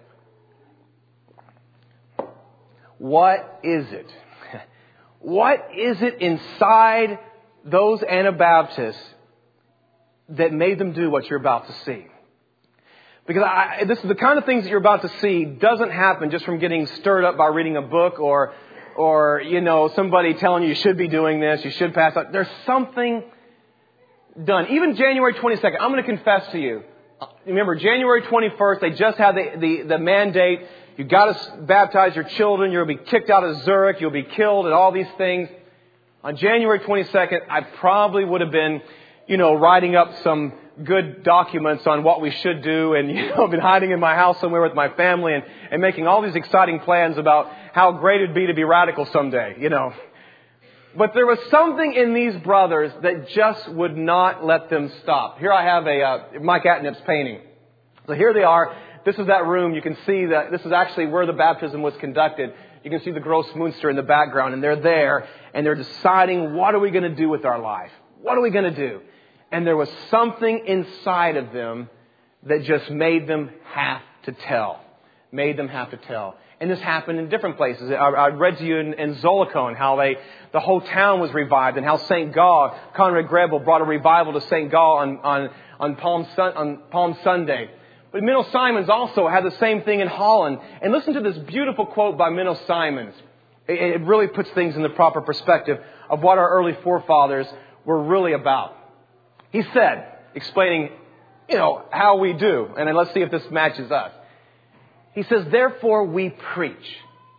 What is it? What is it inside those Anabaptists that made them do what you're about to see? Because this is the kind of things that you're about to see doesn't happen just from getting stirred up by reading a book or somebody telling you should be doing this, you should pass out. There's something done. Even January 22nd, I'm going to confess to you. Remember, January 21st, they just had the mandate. You've got to baptize your children. You'll be kicked out of Zurich. You'll be killed and all these things. On January 22nd, I probably would have been, writing up some good documents on what we should do and, been hiding in my house somewhere with my family and making all these exciting plans about how great it'd be to be radical someday, But there was something in these brothers that just would not let them stop. Here I have a Mike Atnip's painting. So here they are. This is that room. You can see that this is actually where the baptism was conducted. You can see the Grossmünster in the background, and they're there, and they're deciding, what are we going to do with our life? What are we going to do? And there was something inside of them that just made them have to tell. Made them have to tell. And this happened in different places. I read to you in Zolikon how the whole town was revived, and how St. Gall, Conrad Grebel, brought a revival to St. Gall on Palm Sunday. But Menno Simons also had the same thing in Holland. And listen to this beautiful quote by Menno Simons. It really puts things in the proper perspective of what our early forefathers were really about. He said, explaining, how we do. And then let's see if this matches us. He says, therefore we preach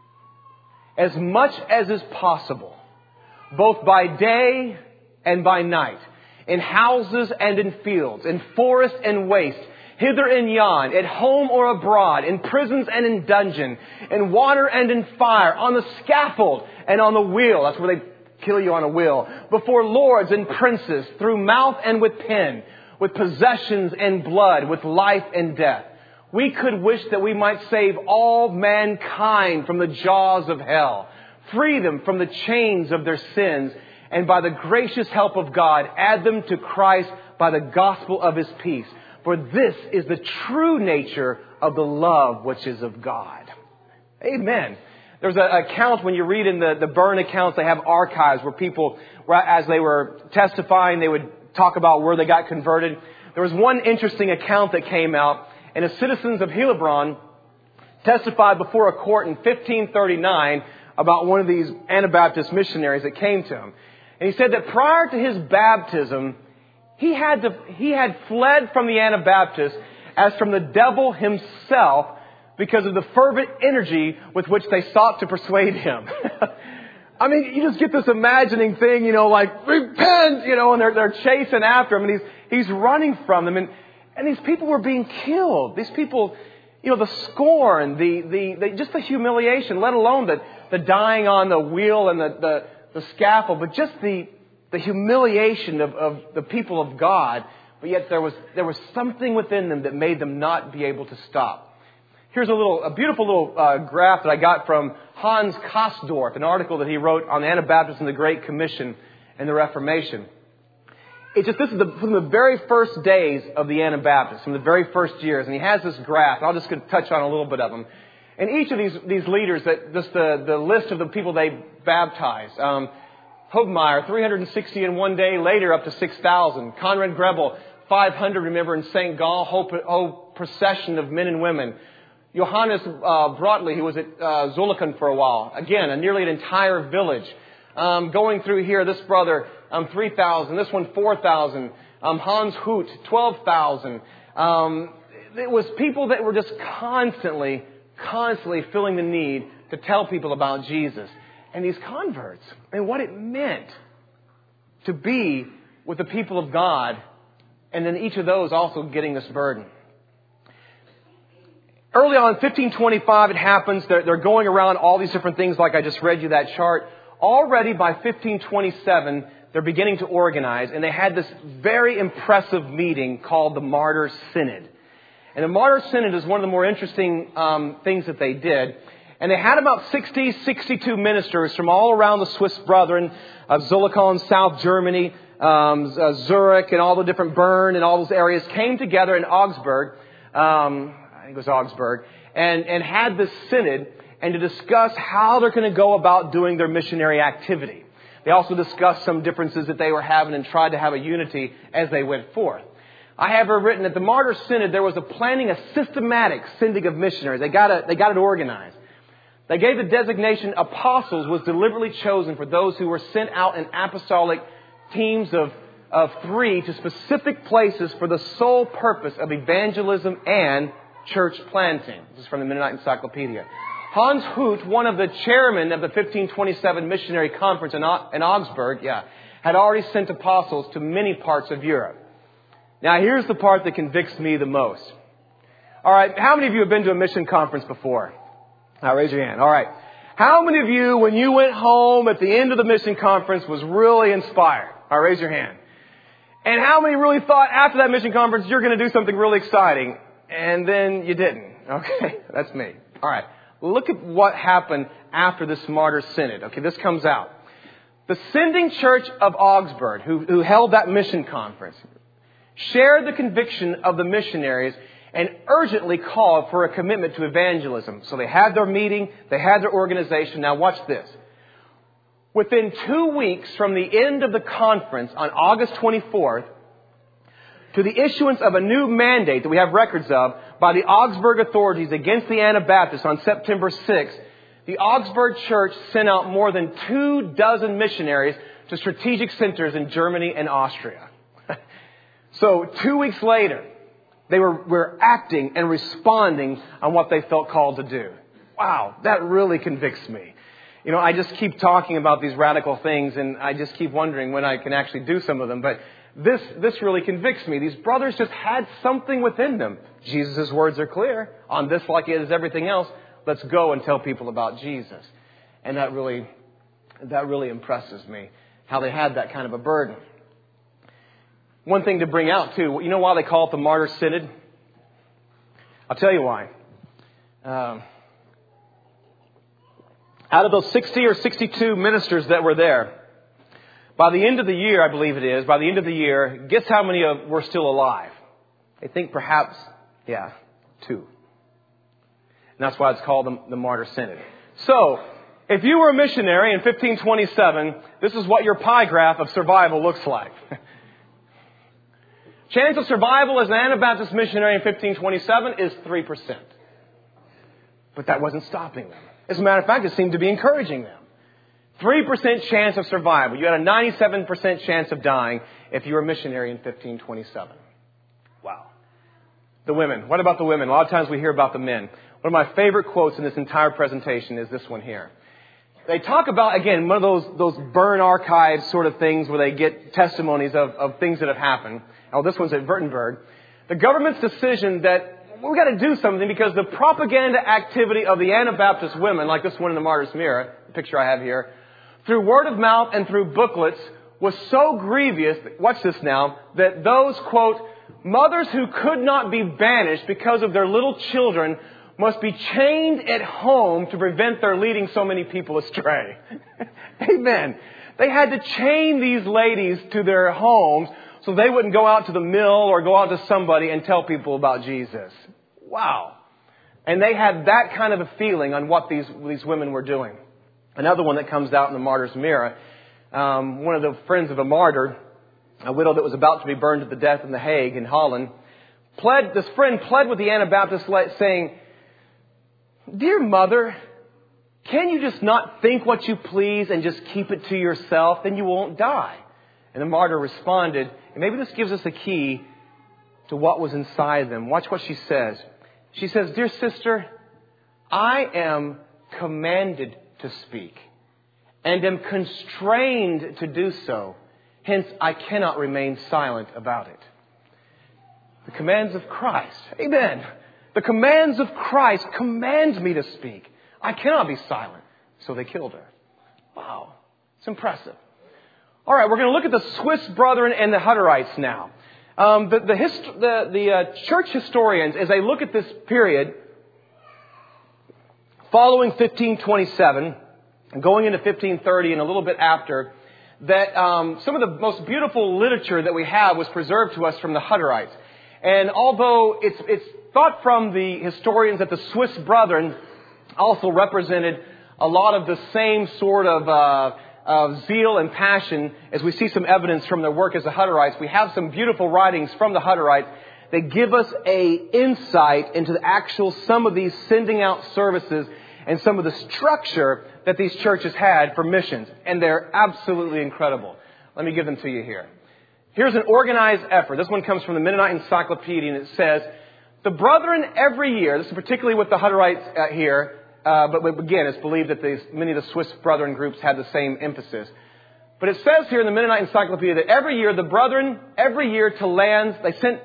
as much as is possible, both by day and by night, in houses and in fields, in forest and waste, hither and yon, at home or abroad, in prisons and in dungeon, in water and in fire, on the scaffold and on the wheel. That's where they kill you on a wheel. Before lords and princes, through mouth and with pen, with possessions and blood, with life and death. We could wish that we might save all mankind from the jaws of hell, free them from the chains of their sins, and by the gracious help of God, add them to Christ by the gospel of His peace. For this is the true nature of the love which is of God. Amen. There's an account when you read in the burn accounts, they have archives where people, as they were testifying, they would talk about where they got converted. There was one interesting account that came out, and the citizens of Heilbronn testified before a court in 1539 about one of these Anabaptist missionaries that came to him. And he said that prior to his baptism, he had fled from the Anabaptists as from the devil himself because of the fervent energy with which they sought to persuade him. I mean, you just get this imagining thing, like, repent, and they're chasing after him, and he's running from them, and these people were being killed. These people, the scorn, the just the humiliation, let alone the dying on the wheel and the scaffold, but just the humiliation of the people of God. But yet there was something within them that made them not be able to stop. Here's a beautiful little graph that I got from Hans Kosdorff, an article that he wrote on the Anabaptists and the Great Commission and the Reformation. This is from the very first days of the Anabaptists, from the very first years. And he has this graph. I'll just touch on a little bit of them. And each of these leaders, just the list of the people they baptized. Hubmaier, 360 in one day, later up to 6,000. Conrad Grebel, 500, remember, in St. Gall, whole procession of men and women. Johannes Brotley, who was at Zolliken for a while. Again, nearly an entire village. Going through here, this brother, 3,000. This one, 4,000. Hans Hoot, 12,000. It was people that were just constantly feeling the need to tell people about Jesus. And these converts, and what it meant to be with the people of God, and then each of those also getting this burden. Early on, 1525, it happens. They're going around all these different things like I just read you that chart. Already by 1527, they're beginning to organize, and they had this very impressive meeting called the Martyrs' Synod. And the Martyrs' Synod is one of the more interesting things that they did. And they had about 62 ministers from all around the Swiss Brethren of Zollikon, South Germany, Zurich, and all the different Bern and all those areas came together in Augsburg. I think it was Augsburg, and had this synod and to discuss how they're going to go about doing their missionary activity. They also discussed some differences that they were having and tried to have a unity as they went forth. I have written that the Martyrs' Synod, there was a systematic sending of missionaries. They got it organized. They gave the designation apostles was deliberately chosen for those who were sent out in apostolic teams of 3 to specific places for the sole purpose of evangelism and church planting. This is from the Mennonite Encyclopedia. Hans Hoot, one of the chairmen of the 1527 Missionary Conference in Augsburg, had already sent apostles to many parts of Europe. Now, here's the part that convicts me the most. All right, how many of you have been to a mission conference before? Raise your hand. All right. How many of you, when you went home at the end of the mission conference, was really inspired? All right, raise your hand. And how many really thought after that mission conference you're going to do something really exciting, and then you didn't? Okay, that's me. All right. Look at what happened after this Martyrs' Synod. Okay, this comes out. The sending church of Augsburg, who held that mission conference, shared the conviction of the missionaries and urgently called for a commitment to evangelism. So they had their meeting, they had their organization. Now watch this. Within 2 weeks from the end of the conference on August 24th, to the issuance of a new mandate that we have records of by the Augsburg authorities against the Anabaptists on September 6th, the Augsburg Church sent out more than 24 missionaries to strategic centers in Germany and Austria. So 2 weeks later, they were acting and responding on what they felt called to do. Wow, that really convicts me. You know, I just keep talking about these radical things, and I just keep wondering when I can actually do some of them. But this really convicts me. These brothers just had something within them. Jesus' words are clear. On this, like it is everything else, let's go and tell people about Jesus. And that really impresses me, how they had that kind of a burden. One thing to bring out, too, you know why they call it the Martyr Synod? I'll tell you why. Out of those 60 or 62 ministers that were there, by the end of the year, I believe it is, by the end of the year, guess how many were still alive? I think perhaps, 2. And that's why it's called the Martyr Synod. So, if you were a missionary in 1527, this is what your pie graph of survival looks like. Chance of survival as an Anabaptist missionary in 1527 is 3%. But that wasn't stopping them. As a matter of fact, it seemed to be encouraging them. 3% chance of survival. You had a 97% chance of dying if you were a missionary in 1527. Wow. The women. What about the women? A lot of times we hear about the men. One of my favorite quotes in this entire presentation is this one here. They talk about, again, one of those burn archives sort of things where they get testimonies of things that have happened. Oh, this one's at Württemberg. The government's decision that we've got to do something because the propaganda activity of the Anabaptist women, like this one in the Martyr's Mirror, the picture I have here, through word of mouth and through booklets was so grievous, watch this now, that those, quote, mothers who could not be banished because of their little children must be chained at home to prevent their leading so many people astray. Amen. They had to chain these ladies to their homes so they wouldn't go out to the mill or go out to somebody and tell people about Jesus. Wow. And they had that kind of a feeling on what these women were doing. Another one that comes out in the Martyr's Mirror, one of the friends of a martyr, a widow that was about to be burned to the death in The Hague in Holland, this friend pled with the Anabaptists saying, "Dear mother, can you just not think what you please and just keep it to yourself? Then you won't die." And the martyr responded, and maybe this gives us a key to what was inside them. Watch what she says. She says, "Dear sister, I am commanded to speak and am constrained to do so. Hence, I cannot remain silent about it." The commands of Christ. Amen. The commands of Christ command me to speak. I cannot be silent. So they killed her. Wow. It's impressive. All right, we're going to look at the Swiss Brethren and the Hutterites now. The church historians, as they look at this period, following 1527, and going into 1530 and a little bit after, that some of the most beautiful literature that we have was preserved to us from the Hutterites. And although it's thought from the historians that the Swiss Brethren also represented a lot of the same sort of zeal and passion as we see some evidence from their work as the Hutterites. We have some beautiful writings from the Hutterites that give us a insight into some of these sending out services and some of the structure that these churches had for missions. And they're absolutely incredible. Let me give them to you here. Here's an organized effort. This one comes from the Mennonite Encyclopedia, and it says, the brethren every year, this is particularly with the Hutterites here, but again, it's believed that many of the Swiss Brethren groups had the same emphasis. But it says here in the Mennonite Encyclopedia that every year to lands, they sent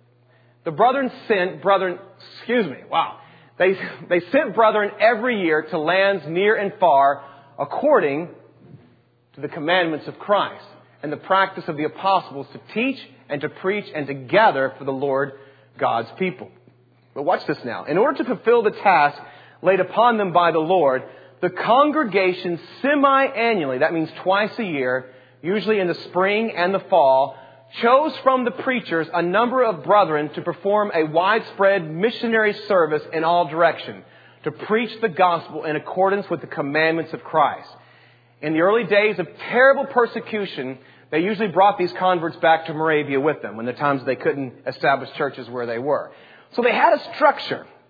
brethren every year to lands near and far according to the commandments of Christ and the practice of the apostles to teach and to preach and to gather for the Lord God's people. But watch this now. In order to fulfill the task laid upon them by the Lord, the congregation semi-annually, that means twice a year, usually in the spring and the fall, chose from the preachers a number of brethren to perform a widespread missionary service in all directions, to preach the gospel in accordance with the commandments of Christ. In the early days of terrible persecution, they usually brought these converts back to Moravia with them when the times they couldn't establish churches where they were. So they had a structure.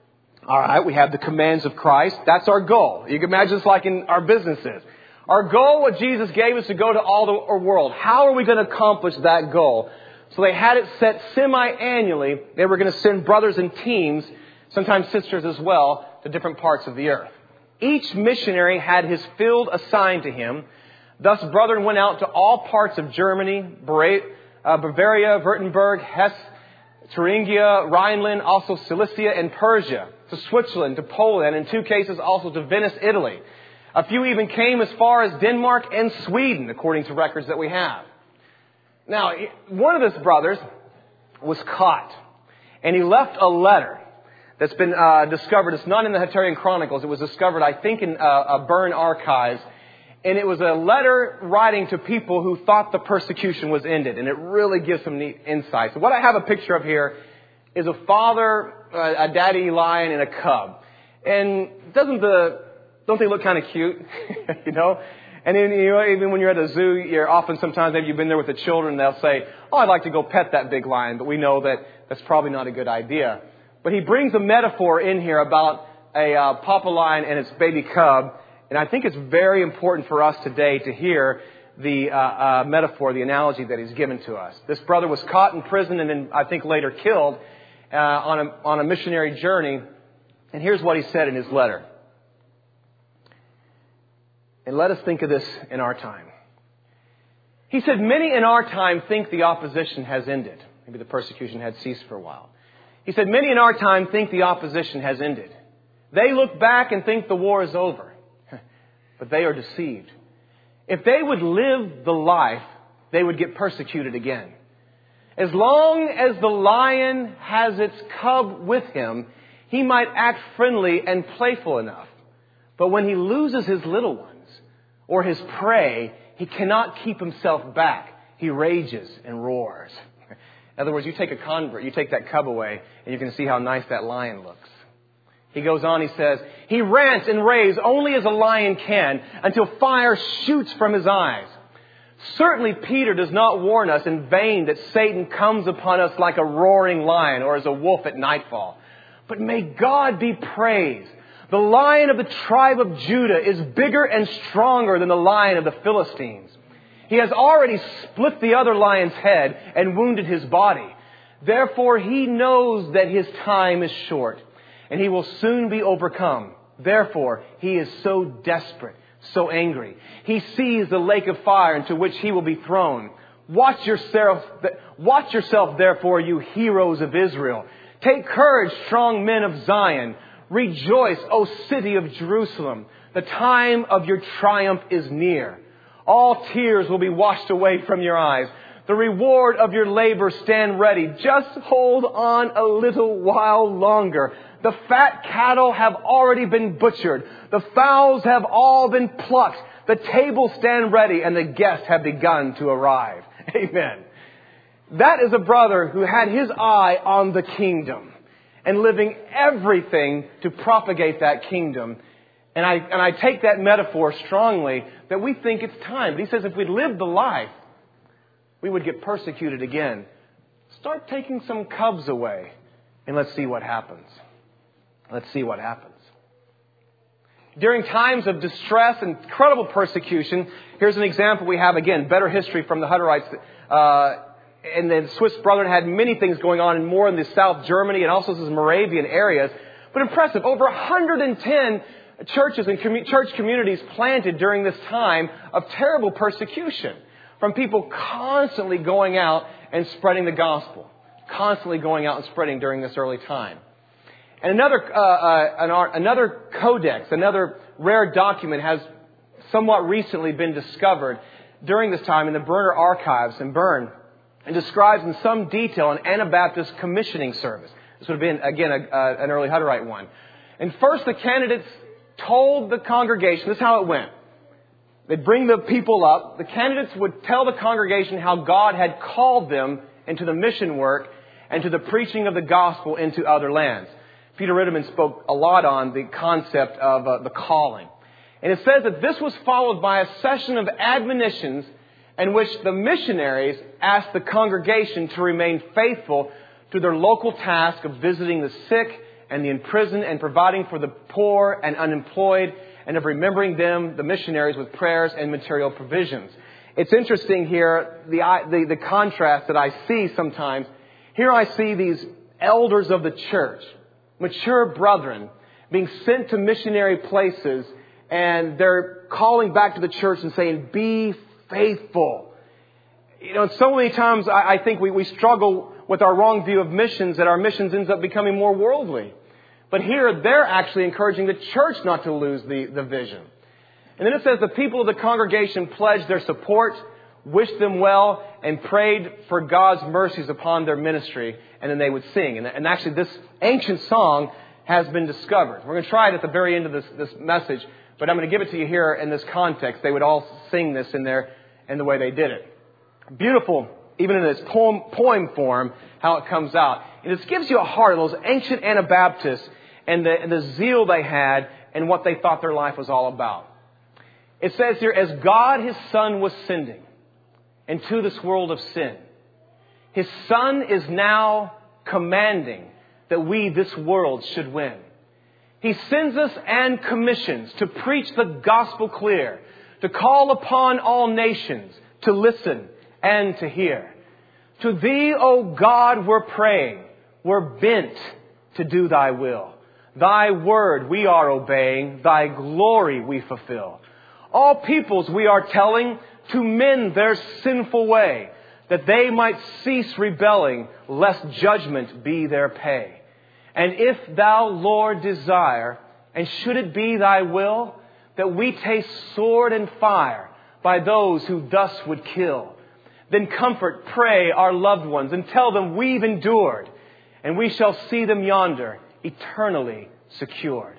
All right, we have the commands of Christ. That's our goal. You can imagine it's like in our businesses. Our goal, what Jesus gave us, to go to all the world. How are we going to accomplish that goal? So they had it set semi-annually. They were going to send brothers in teams, sometimes sisters as well, to different parts of the earth. Each missionary had his field assigned to him. Thus, brethren went out to all parts of Germany, Bavaria, Württemberg, Hesse, Thuringia, Rhineland, also Cilicia and Persia, to Switzerland, to Poland, in 2 cases also to Venice, Italy. A few even came as far as Denmark and Sweden, according to records that we have. Now, one of his brothers was caught, and he left a letter that's been discovered. It's not in the Hutterian Chronicles. It was discovered, I think, in Bern archives. And it was a letter writing to people who thought the persecution was ended. And it really gives some neat insight. So what I have a picture of here is a father, a daddy lion, and a cub. And don't they look kind of cute? You know? And then, even when you're at a zoo, you're often sometimes, maybe you've been there with the children, they'll say, oh, I'd like to go pet that big lion. But we know that that's probably not a good idea. But he brings a metaphor in here about a papa lion and its baby cub. And I think it's very important for us today to hear the metaphor, the analogy that he's given to us. This brother was caught in prison and then I think later killed on a missionary journey. And here's what he said in his letter. And let us think of this in our time. He said, many in our time think the opposition has ended. Maybe the persecution had ceased for a while. He said, many in our time think the opposition has ended. They look back and think the war is over. But they are deceived. If they would live the life, they would get persecuted again. As long as the lion has its cub with him, he might act friendly and playful enough. But when he loses his little ones or his prey, he cannot keep himself back. He rages and roars. In other words, you take a convert, you take that cub away, and you can see how nice that lion looks. He goes on, he says, he rants and raves only as a lion can until fire shoots from his eyes. Certainly Peter does not warn us in vain that Satan comes upon us like a roaring lion or as a wolf at nightfall. But may God be praised. The Lion of the tribe of Judah is bigger and stronger than the Lion of the Philistines. He has already split the other lion's head and wounded his body. Therefore he knows that his time is short. And he will soon be overcome. Therefore, he is so desperate, so angry. He sees the lake of fire into which he will be thrown. Watch yourself, therefore, you heroes of Israel. Take courage, strong men of Zion. Rejoice, O city of Jerusalem. The time of your triumph is near. All tears will be washed away from your eyes. The reward of your labor stand ready. Just hold on a little while longer. The fat cattle have already been butchered. The fowls have all been plucked. The tables stand ready and the guests have begun to arrive. Amen. That is a brother who had his eye on the kingdom and living everything to propagate that kingdom. And I take that metaphor strongly that we think it's time. But he says if we lived the life, we would get persecuted again. Start taking some cubs away and let's see what happens. Let's see what happens. During times of distress and incredible persecution, here's an example we have, again, better history from the Hutterites. And the Swiss Brethren had many things going on and more in the South Germany and also the Moravian areas. But impressive, over 110 churches and church communities planted during this time of terrible persecution from people constantly going out and spreading the gospel. Constantly going out and spreading during this early time. And another codex, another rare document has somewhat recently been discovered during this time in the Berner archives in Bern and describes in some detail an Anabaptist commissioning service. This would have been, again, an early Hutterite one. And first the candidates told the congregation, this is how it went. They'd bring the people up. The candidates would tell the congregation how God had called them into the mission work and to the preaching of the gospel into other lands. Peter Ritterman spoke a lot on the concept of the calling. And it says that this was followed by a session of admonitions in which the missionaries asked the congregation to remain faithful to their local task of visiting the sick and the imprisoned, and providing for the poor and unemployed, and of remembering them, the missionaries, with prayers and material provisions. It's interesting here, the contrast that I see sometimes. Here I see these elders of the church, mature brethren, being sent to missionary places, and they're calling back to the church and saying, be faithful. You know, so many times I think we struggle with our wrong view of missions, that our missions ends up becoming more worldly. But here they're actually encouraging the church not to lose the vision. And then it says the people of the congregation pledged their support, wished them well, and prayed for God's mercies upon their ministry. And then they would sing. And actually this ancient song has been discovered. We're going to try it at the very end of this message, but I'm going to give it to you here in this context. They would all sing this in the way they did it. Beautiful, even in its poem form, how it comes out. And it gives you a heart of those ancient Anabaptists and the zeal they had and what they thought their life was all about. It says here, as God, His Son, was sending into this world of sin, His Son is now commanding that we, this world, should win. He sends us and commissions to preach the gospel clear, to call upon all nations to listen and to hear. To Thee, O God, we're praying. We're bent to do Thy will. Thy word we are obeying. Thy glory we fulfill. All peoples we are telling to mend their sinful way, that they might cease rebelling, lest judgment be their pay. And if Thou, Lord, desire, and should it be Thy will, that we taste sword and fire by those who thus would kill, then comfort, pray, our loved ones, and tell them we've endured, and we shall see them yonder, eternally secured.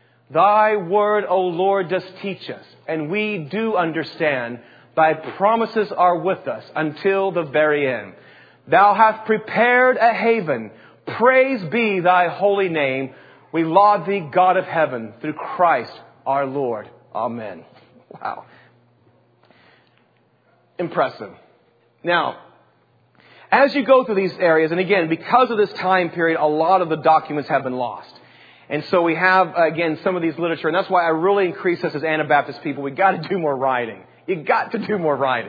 Thy word, O Lord, does teach us, and we do understand. Thy promises are with us until the very end. Thou hast prepared a haven. Praise be Thy holy name. We laud Thee, God of heaven, through Christ our Lord. Amen. Wow. Impressive. Now, as you go through these areas, and again, because of this time period, a lot of the documents have been lost. And so we have, again, some of these literature, and that's why I really increase us as Anabaptist people. We've got to do more writing. You've got to do more writing.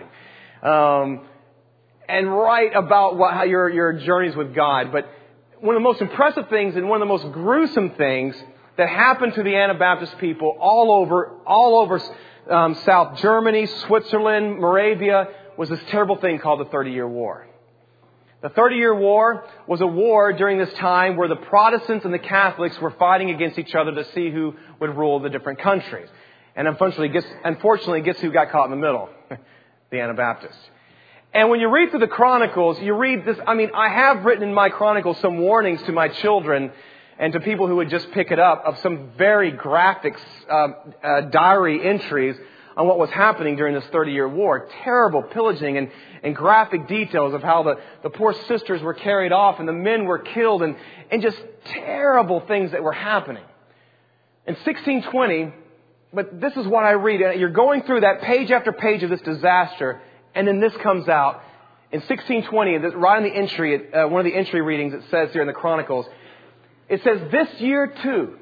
And write about how your journeys with God. But one of the most impressive things and one of the most gruesome things that happened to the Anabaptist people all over South Germany, Switzerland, Moravia, was this terrible thing called the 30-Year War. The 30-Year War was a war during this time where the Protestants and the Catholics were fighting against each other to see who would rule the different countries. And unfortunately, guess who got caught in the middle? The Anabaptists. And when you read through the Chronicles, you read this. I mean, I have written in my Chronicles some warnings to my children and to people who would just pick it up of some very graphic diary entries on what was happening during this 30-year war. Terrible pillaging and graphic details of how the poor sisters were carried off and the men were killed and just terrible things that were happening. In 1620, but this is what I read. You're going through that page after page of this disaster, and then this comes out. In 1620, right in the entry, one of the entry readings, it says here in the Chronicles, it says, this year too,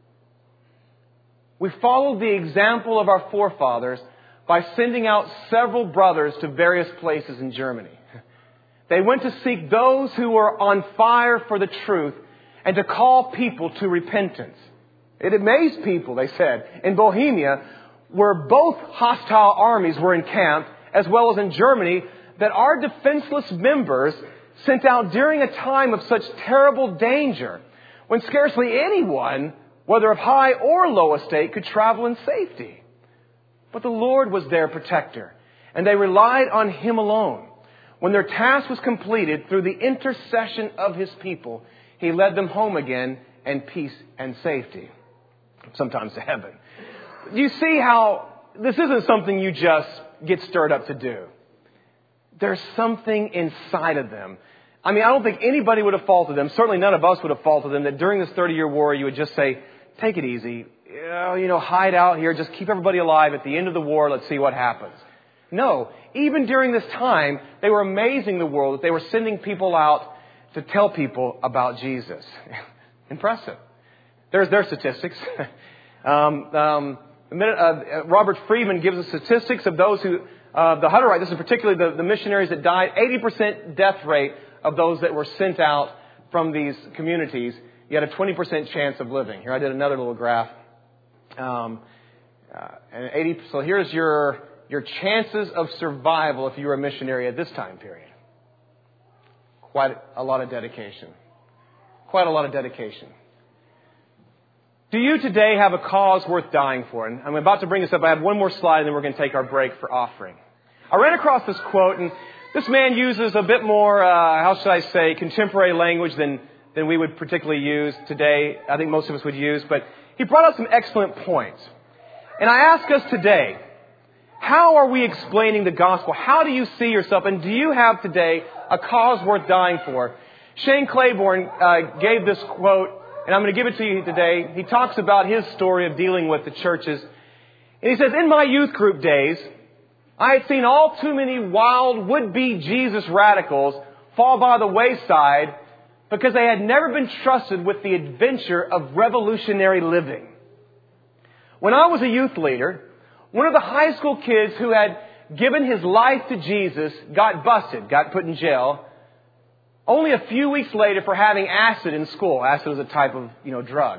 we followed the example of our forefathers by sending out several brothers to various places in Germany. They went to seek those who were on fire for the truth and to call people to repentance. It amazed people, they said, in Bohemia, where both hostile armies were encamped, as well as in Germany, that our defenseless members sent out during a time of such terrible danger, when scarcely anyone, whether of high or low estate, could travel in safety. But the Lord was their protector, and they relied on Him alone. When their task was completed through the intercession of His people, He led them home again in peace and safety, sometimes to heaven. You see how this isn't something you just get stirred up to do. There's something inside of them. I mean, I don't think anybody would have faulted them. Certainly none of us would have faulted them that during this 30-year war, you would just say, take it easy. Hide out here. Just keep everybody alive. At the end of the war, let's see what happens. No. Even during this time, they were amazing the world that they were sending people out to tell people about Jesus. Impressive. There's their statistics. Robert Friedman gives us statistics of those who, the Hutterites, this is particularly the missionaries that died, 80% death rate of those that were sent out from these communities. You had a 20% chance of living. Here I did another little graph. So here's your chances of survival if you were a missionary at this time period. Quite a lot of dedication. Quite a lot of dedication. Do you today have a cause worth dying for? And I'm about to bring this up. I have one more slide and then we're going to take our break for offering. I ran across this quote, and this man uses a bit more, how should I say, contemporary language than we would particularly use today. I think most of us would use. But he brought out some excellent points. And I ask us today, how are we explaining the gospel? How do you see yourself? And do you have today a cause worth dying for? Shane Claiborne gave this quote, and I'm going to give it to you today. He talks about his story of dealing with the churches. And he says, in my youth group days, I had seen all too many wild would-be Jesus radicals fall by the wayside because they had never been trusted with the adventure of revolutionary living. When I was a youth leader, one of the high school kids who had given his life to Jesus got busted, got put in jail, only a few weeks later for having acid in school. Acid is a type of, drug.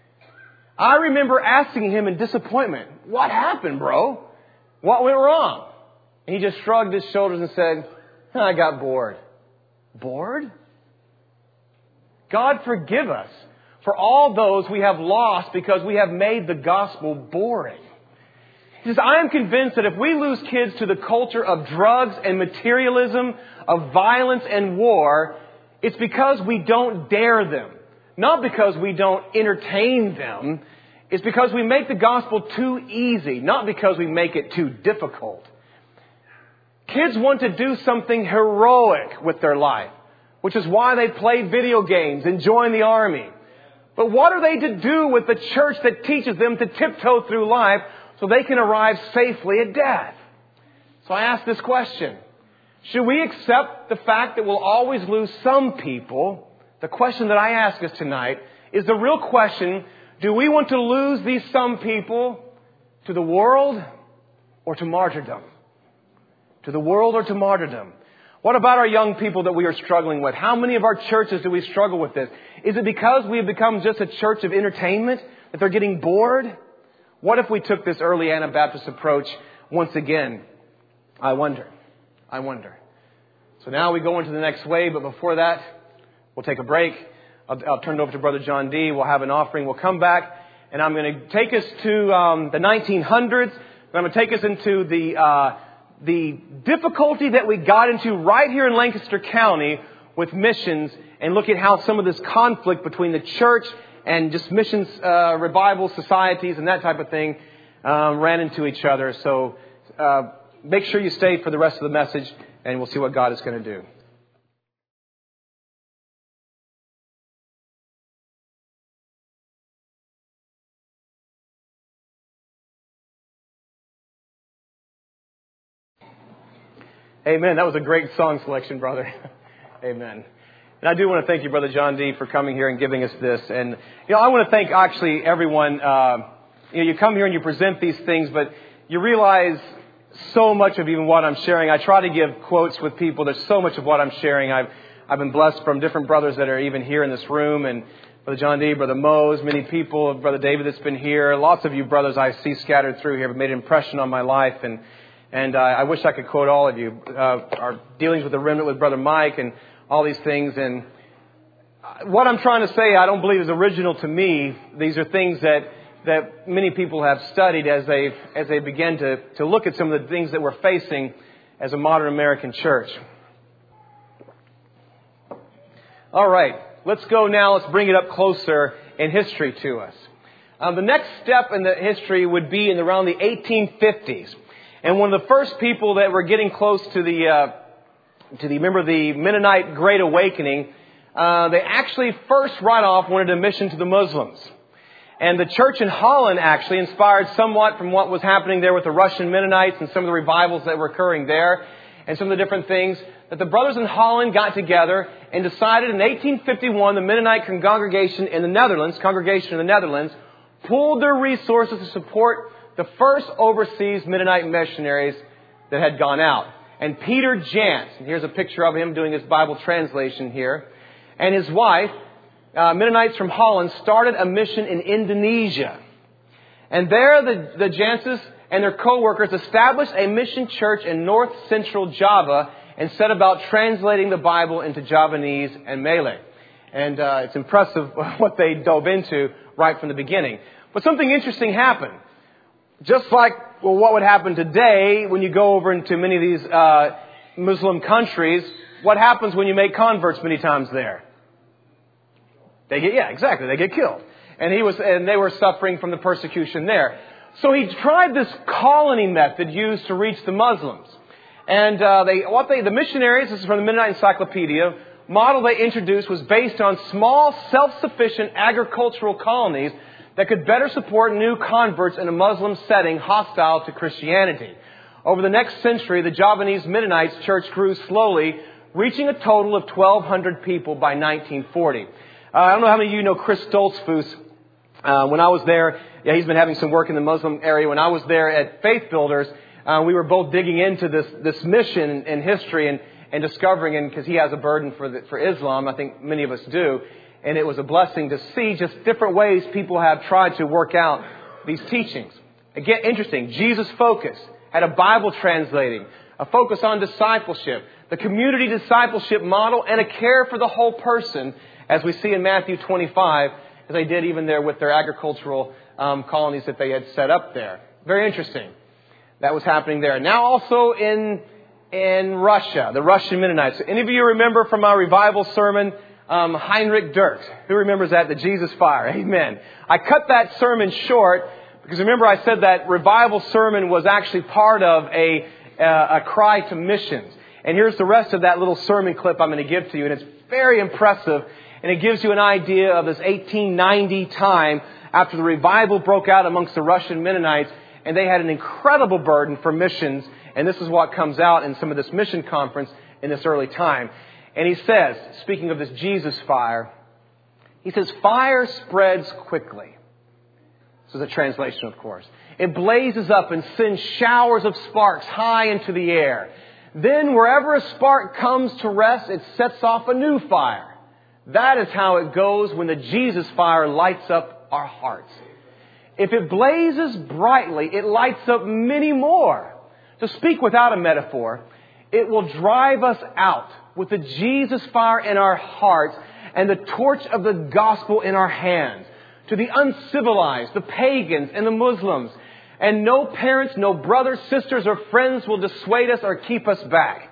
I remember asking him in disappointment, what happened, bro? What went wrong? And he just shrugged his shoulders and said, I got bored. Bored? God forgive us for all those we have lost because we have made the gospel boring. He says, I am convinced that if we lose kids to the culture of drugs and materialism, of violence and war, it's because we don't dare them. Not because we don't entertain them. It's because we make the gospel too easy, not because we make it too difficult. Kids want to do something heroic with their life, which is why they play video games and join the army. But what are they to do with the church that teaches them to tiptoe through life so they can arrive safely at death? So I ask this question. Should we accept the fact that we'll always lose some people? The question that I ask us tonight is the real question, do we want to lose these some people to the world or to martyrdom? To the world or to martyrdom? What about our young people that we are struggling with? How many of our churches do we struggle with this? Is it because we have become just a church of entertainment, that they're getting bored? What if we took this early Anabaptist approach once again? I wonder. So now we go into the next wave, but before that, we'll take a break. I'll turn it over to Brother John D. We'll have an offering. We'll come back, and I'm going to take us to the 1900s. I'm going to take us into the difficulty that we got into right here in Lancaster County with missions, and look at how some of this conflict between the church and just missions, revival societies and that type of thing ran into each other. So make sure you stay for the rest of the message, and we'll see what God is going to do. Amen. That was a great song selection, brother. Amen. And I do want to thank you, Brother John D., for coming here and giving us this. And, I want to thank actually everyone. You come here and you present these things, but you realize so much of even what I'm sharing. I try to give quotes with people. There's so much of what I'm sharing. I've been blessed from different brothers that are even here in this room. And Brother John D., Brother Mose, many people, Brother David that's been here. Lots of you brothers I see scattered through here have made an impression on my life. And I wish I could quote all of you. Our dealings with the remnant with Brother Mike and all these things. And what I'm trying to say, I don't believe is original to me. These are things that many people have studied as they begin to look at some of the things that we're facing as a modern American church. All right. Let's go now. Let's bring it up closer in history to us. The next step in the history would be in around the 1850s. And one of the first people that were getting close to the Mennonite Great Awakening, they actually first right off wanted a mission to the Muslims. And the church in Holland actually inspired somewhat from what was happening there with the Russian Mennonites and some of the revivals that were occurring there and some of the different things. that the brothers in Holland got together and decided in 1851 the Mennonite congregation in the Netherlands, pooled their resources to support the first overseas Mennonite missionaries that had gone out. And Peter Jans, and here's a picture of him doing his Bible translation here, and his wife, Mennonites from Holland, started a mission in Indonesia. And there the Janses and their co-workers established a mission church in north-central Java and set about translating the Bible into Javanese and Malay. And it's impressive what they dove into right from the beginning. But something interesting happened. Just like what would happen today when you go over into many of these Muslim countries, what happens when you make converts many times there? They get killed. And they were suffering from the persecution there. So he tried this colony method used to reach the Muslims. And the missionaries, this is from the Mennonite Encyclopedia, model they introduced was based on small, self-sufficient agricultural colonies that could better support new converts in a Muslim setting hostile to Christianity. Over the next century, the Javanese Mennonites church grew slowly, reaching a total of 1,200 people by 1940. I don't know how many of you know Chris Stoltzfus. When I was there, he's been having some work in the Muslim area. When I was there at Faith Builders, we were both digging into this mission and history and discovering, and because he has a burden for Islam, I think many of us do. And it was a blessing to see just different ways people have tried to work out these teachings. Again, interesting. Jesus focus, had a Bible translating, a focus on discipleship, the community discipleship model, and a care for the whole person, as we see in Matthew 25, as they did even there with their agricultural colonies that they had set up there. Very interesting. That was happening there. Now also in Russia, the Russian Mennonites. Any of you remember from our revival sermon, Heinrich Dirks? Who remembers that? The Jesus Fire. Amen. I cut that sermon short because remember I said that revival sermon was actually part of a cry to missions. And here's the rest of that little sermon clip I'm going to give to you. And it's very impressive. And it gives you an idea of this 1890 time after the revival broke out amongst the Russian Mennonites. And they had an incredible burden for missions. And this is what comes out in some of this mission conference in this early time. And he says, speaking of this Jesus fire, he says, fire spreads quickly. This is a translation, of course. It blazes up and sends showers of sparks high into the air. Then wherever a spark comes to rest, it sets off a new fire. That is how it goes when the Jesus fire lights up our hearts. If it blazes brightly, it lights up many more. To speak without a metaphor, it will drive us out with the Jesus fire in our hearts and the torch of the gospel in our hands to the uncivilized, the pagans, and the Muslims. And no parents, no brothers, sisters, or friends will dissuade us or keep us back.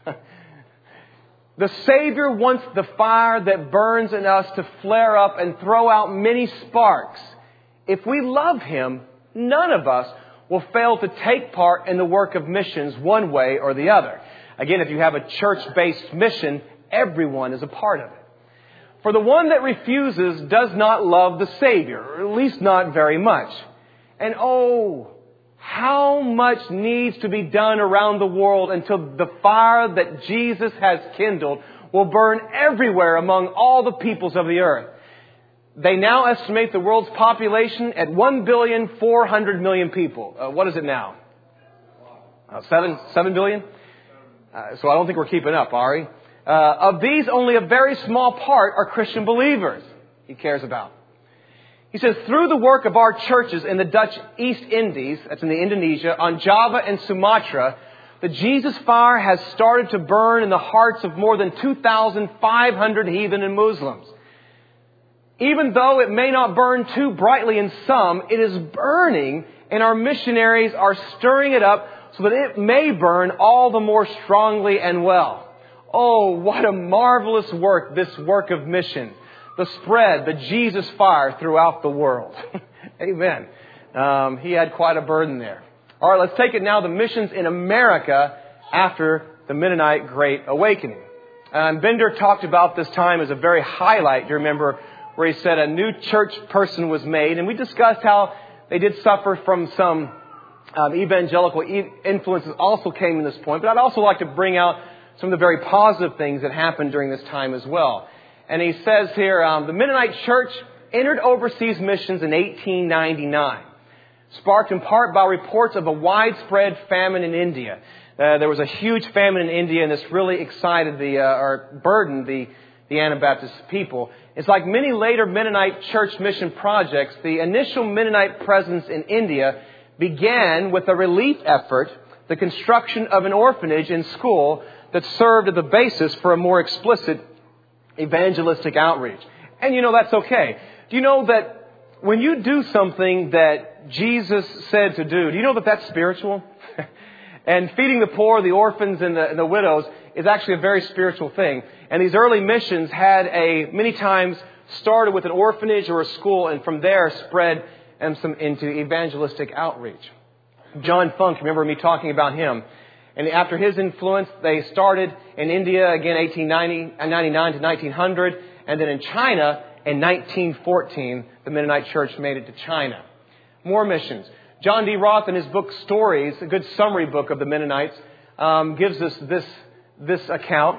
The Savior wants the fire that burns in us to flare up and throw out many sparks. If we love Him, none of us will fail to take part in the work of missions one way or the other. Again, if you have a church-based mission, everyone is a part of it. For the one that refuses does not love the Savior, or at least not very much. And oh, how much needs to be done around the world until the fire that Jesus has kindled will burn everywhere among all the peoples of the earth. They now estimate the world's population at 1,400,000,000 people. What is it now? 7 billion? So I don't think we're keeping up, Ari. Of these, only a very small part are Christian believers He cares about. He says, through the work of our churches in the Dutch East Indies, that's in the Indonesia, on Java and Sumatra, the Jesus fire has started to burn in the hearts of more than 2,500 heathen and Muslims. Even though it may not burn too brightly in some, it is burning, and our missionaries are stirring it up so that it may burn all the more strongly and well. Oh, what a marvelous work, this work of mission. The spread, the Jesus fire throughout the world. Amen. He had quite a burden there. All right, let's take it now, the missions in America after the Mennonite Great Awakening. And Bender talked about this time as a very highlight. Do you remember where he said a new church person was made? And we discussed how they did suffer from some evangelical influences also came in this point. But I'd also like to bring out some of the very positive things that happened during this time as well. And he says here, the Mennonite Church entered overseas missions in 1899, sparked in part by reports of a widespread famine in India. There was a huge famine in India, and this really excited or burdened the Anabaptist people. It's like many later Mennonite church mission projects, the initial Mennonite presence in India began with a relief effort, the construction of an orphanage and school that served as the basis for a more explicit evangelistic outreach. And you know, that's okay. Do you know that when you do something that Jesus said to do you know that that's spiritual? And feeding the poor, the orphans, and the widows is actually a very spiritual thing. And these early missions had many times started with an orphanage or a school, and from there spread into evangelistic outreach. John Funk, remember me talking about him. And after his influence, they started in India, again, 1899 to 1900. And then in China, in 1914, the Mennonite Church made it to China. More missions. John D. Roth, in his book Stories, a good summary book of the Mennonites, gives us this account.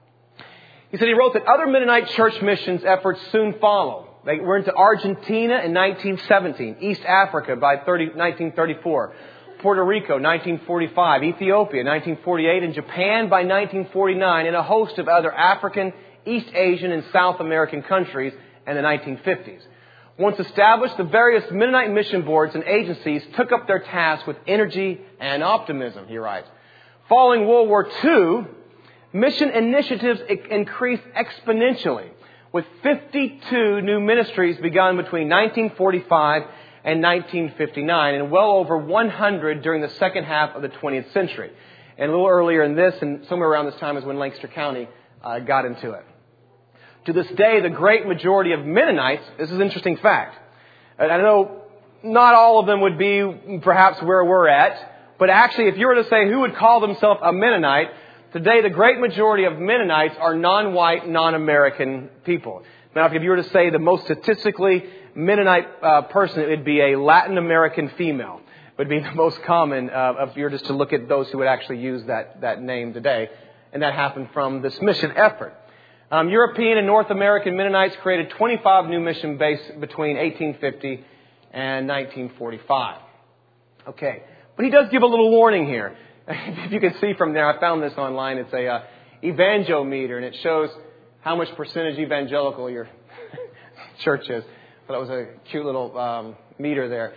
He said he wrote that other Mennonite church missions efforts soon followed. They were into Argentina in 1917, East Africa by 1934, Puerto Rico 1945, Ethiopia 1948, and Japan by 1949, and a host of other African, East Asian, and South American countries in the 1950s. Once established, the various Mennonite mission boards and agencies took up their task with energy and optimism, he writes. Following World War II, mission initiatives increased exponentially, with 52 new ministries begun between 1945 and 1959, and well over 100 during the second half of the 20th century. And a little earlier in this, and somewhere around this time is when Lancaster County got into it. To this day, the great majority of Mennonites, this is an interesting fact. I know not all of them would be perhaps where we're at, but actually if you were to say who would call themselves a Mennonite, today the great majority of Mennonites are non-white, non-American people. Now, if you were to say the most statistically Mennonite person, it would be a Latin American female. It would be the most common if you were just to look at those who would actually use that name today. And that happened from this mission effort. European and North American Mennonites created 25 new mission bases between 1850 and 1945. Okay. But he does give a little warning here. If you can see from there, I found this online. It's a evangelometer, and it shows how much percentage evangelical your church is. So that was a cute little meter there.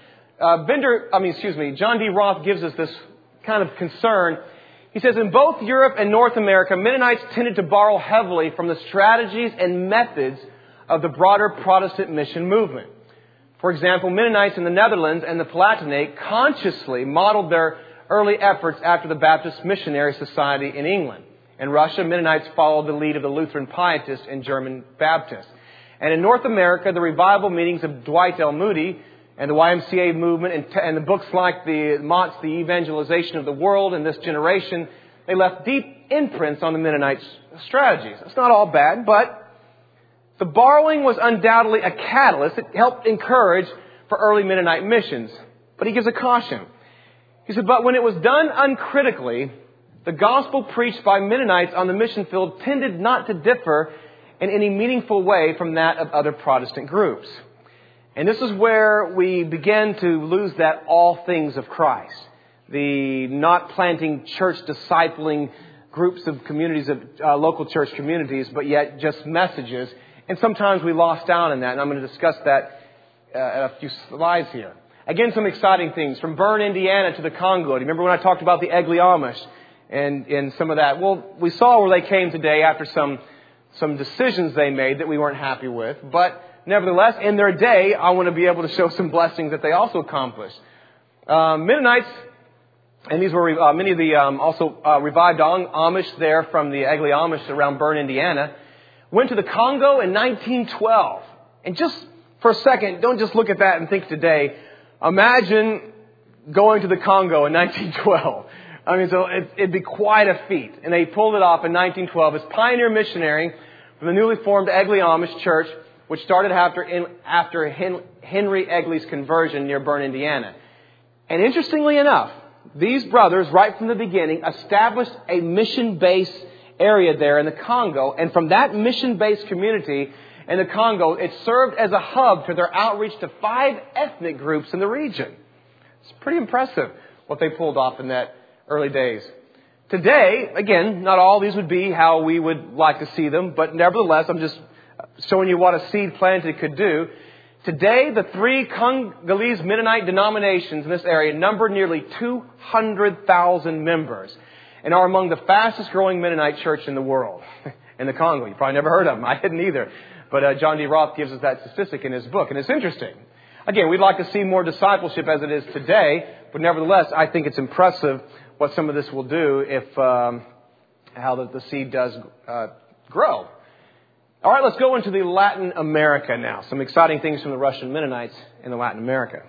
John D. Roth gives us this kind of concern. He says, in both Europe and North America, Mennonites tended to borrow heavily from the strategies and methods of the broader Protestant mission movement. For example, Mennonites in the Netherlands and the Palatinate consciously modeled their early efforts after the Baptist Missionary Society in England. In Russia, Mennonites followed the lead of the Lutheran Pietists and German Baptists. And in North America, the revival meetings of Dwight L. Moody and the YMCA movement and the books like the Mott's The Evangelization of the World and This Generation, they left deep imprints on the Mennonite strategies. It's not all bad, but the borrowing was undoubtedly a catalyst. It helped encourage for early Mennonite missions. But he gives a caution. He said, but when it was done uncritically, the gospel preached by Mennonites on the mission field tended not to differ in any meaningful way from that of other Protestant groups. And this is where we begin to lose that all things of Christ. The not planting church discipling groups of communities of local church communities, but yet just messages. And sometimes we lost out in that. And I'm going to discuss that at a few slides here. Again, some exciting things. From Bern, Indiana to the Congo. Do you remember when I talked about the Egli Amish and some of that? Well, we saw where they came today after some decisions they made that we weren't happy with. But nevertheless, in their day, I want to be able to show some blessings that they also accomplished. Mennonites, and these were many of the also revived Amish there from the Egli Amish around Bern, Indiana, went to the Congo in 1912. And just for a second, don't just look at that and think today. Imagine going to the Congo in 1912. I mean, so it'd be quite a feat. And they pulled it off in 1912 as pioneer missionary from the newly formed Egli Amish Church, which started after Henry Egley's conversion near Bern, Indiana. And interestingly enough, these brothers, right from the beginning, established a mission base area there in the Congo. And from that mission-based community in the Congo, it served as a hub to their outreach to 5 ethnic groups in the region. It's pretty impressive what they pulled off in that early days. Today, again, not all these would be how we would like to see them, but nevertheless, I'm just showing you what a seed planted could do. Today, the 3 Congolese Mennonite denominations in this area number nearly 200,000 members and are among the fastest growing Mennonite church in the world, in the Congo. You probably never heard of them. I didn't either. But John D. Roth gives us that statistic in his book, and it's interesting. Again, we'd like to see more discipleship as it is today, but nevertheless, I think it's impressive what some of this will do if how the seed does grow. All right, let's go into the Latin America now. Some exciting things from the Russian Mennonites in the Latin America.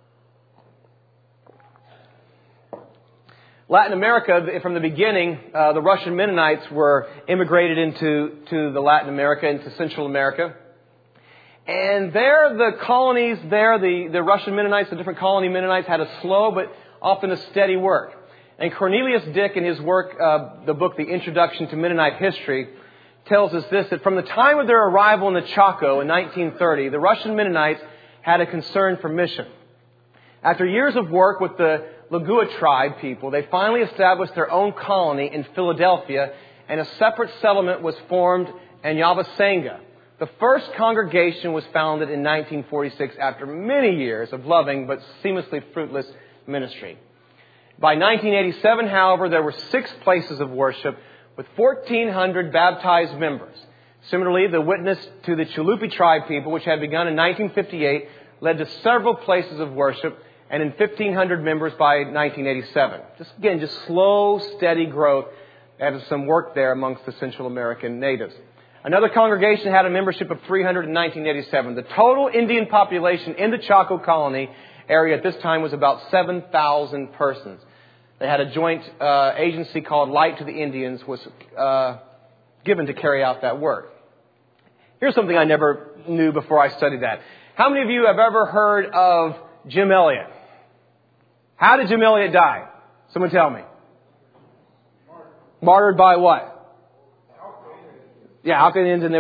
Latin America, from the beginning, the Russian Mennonites were immigrated into the Latin America, into Central America. And there, the colonies there, the Russian Mennonites, the different colony Mennonites, had a slow but often a steady work. And Cornelius Dick, in his work, the book, The Introduction to Mennonite History, tells us this, that from the time of their arrival in the Chaco in 1930, the Russian Mennonites had a concern for mission. After years of work with the Lagua tribe people, they finally established their own colony in Philadelphia, and a separate settlement was formed in Yavasenga. The first congregation was founded in 1946 after many years of loving but seamlessly fruitless ministry. By 1987, however, there were 6 places of worship with 1,400 baptized members. Similarly, the witness to the Chalupi tribe people, which had begun in 1958, led to several places of worship and in 1,500 members by 1987. Just slow, steady growth and some work there amongst the Central American natives. Another congregation had a membership of 300 in 1987. The total Indian population in the Chaco colony area at this time was about 7,000 persons. They had a joint agency called Light to the Indians was given to carry out that work. Here's something I never knew before I studied that. How many of you have ever heard of Jim Elliot? How did Jim Elliot die? Someone tell me. Martyred by what? Yeah, Indians, and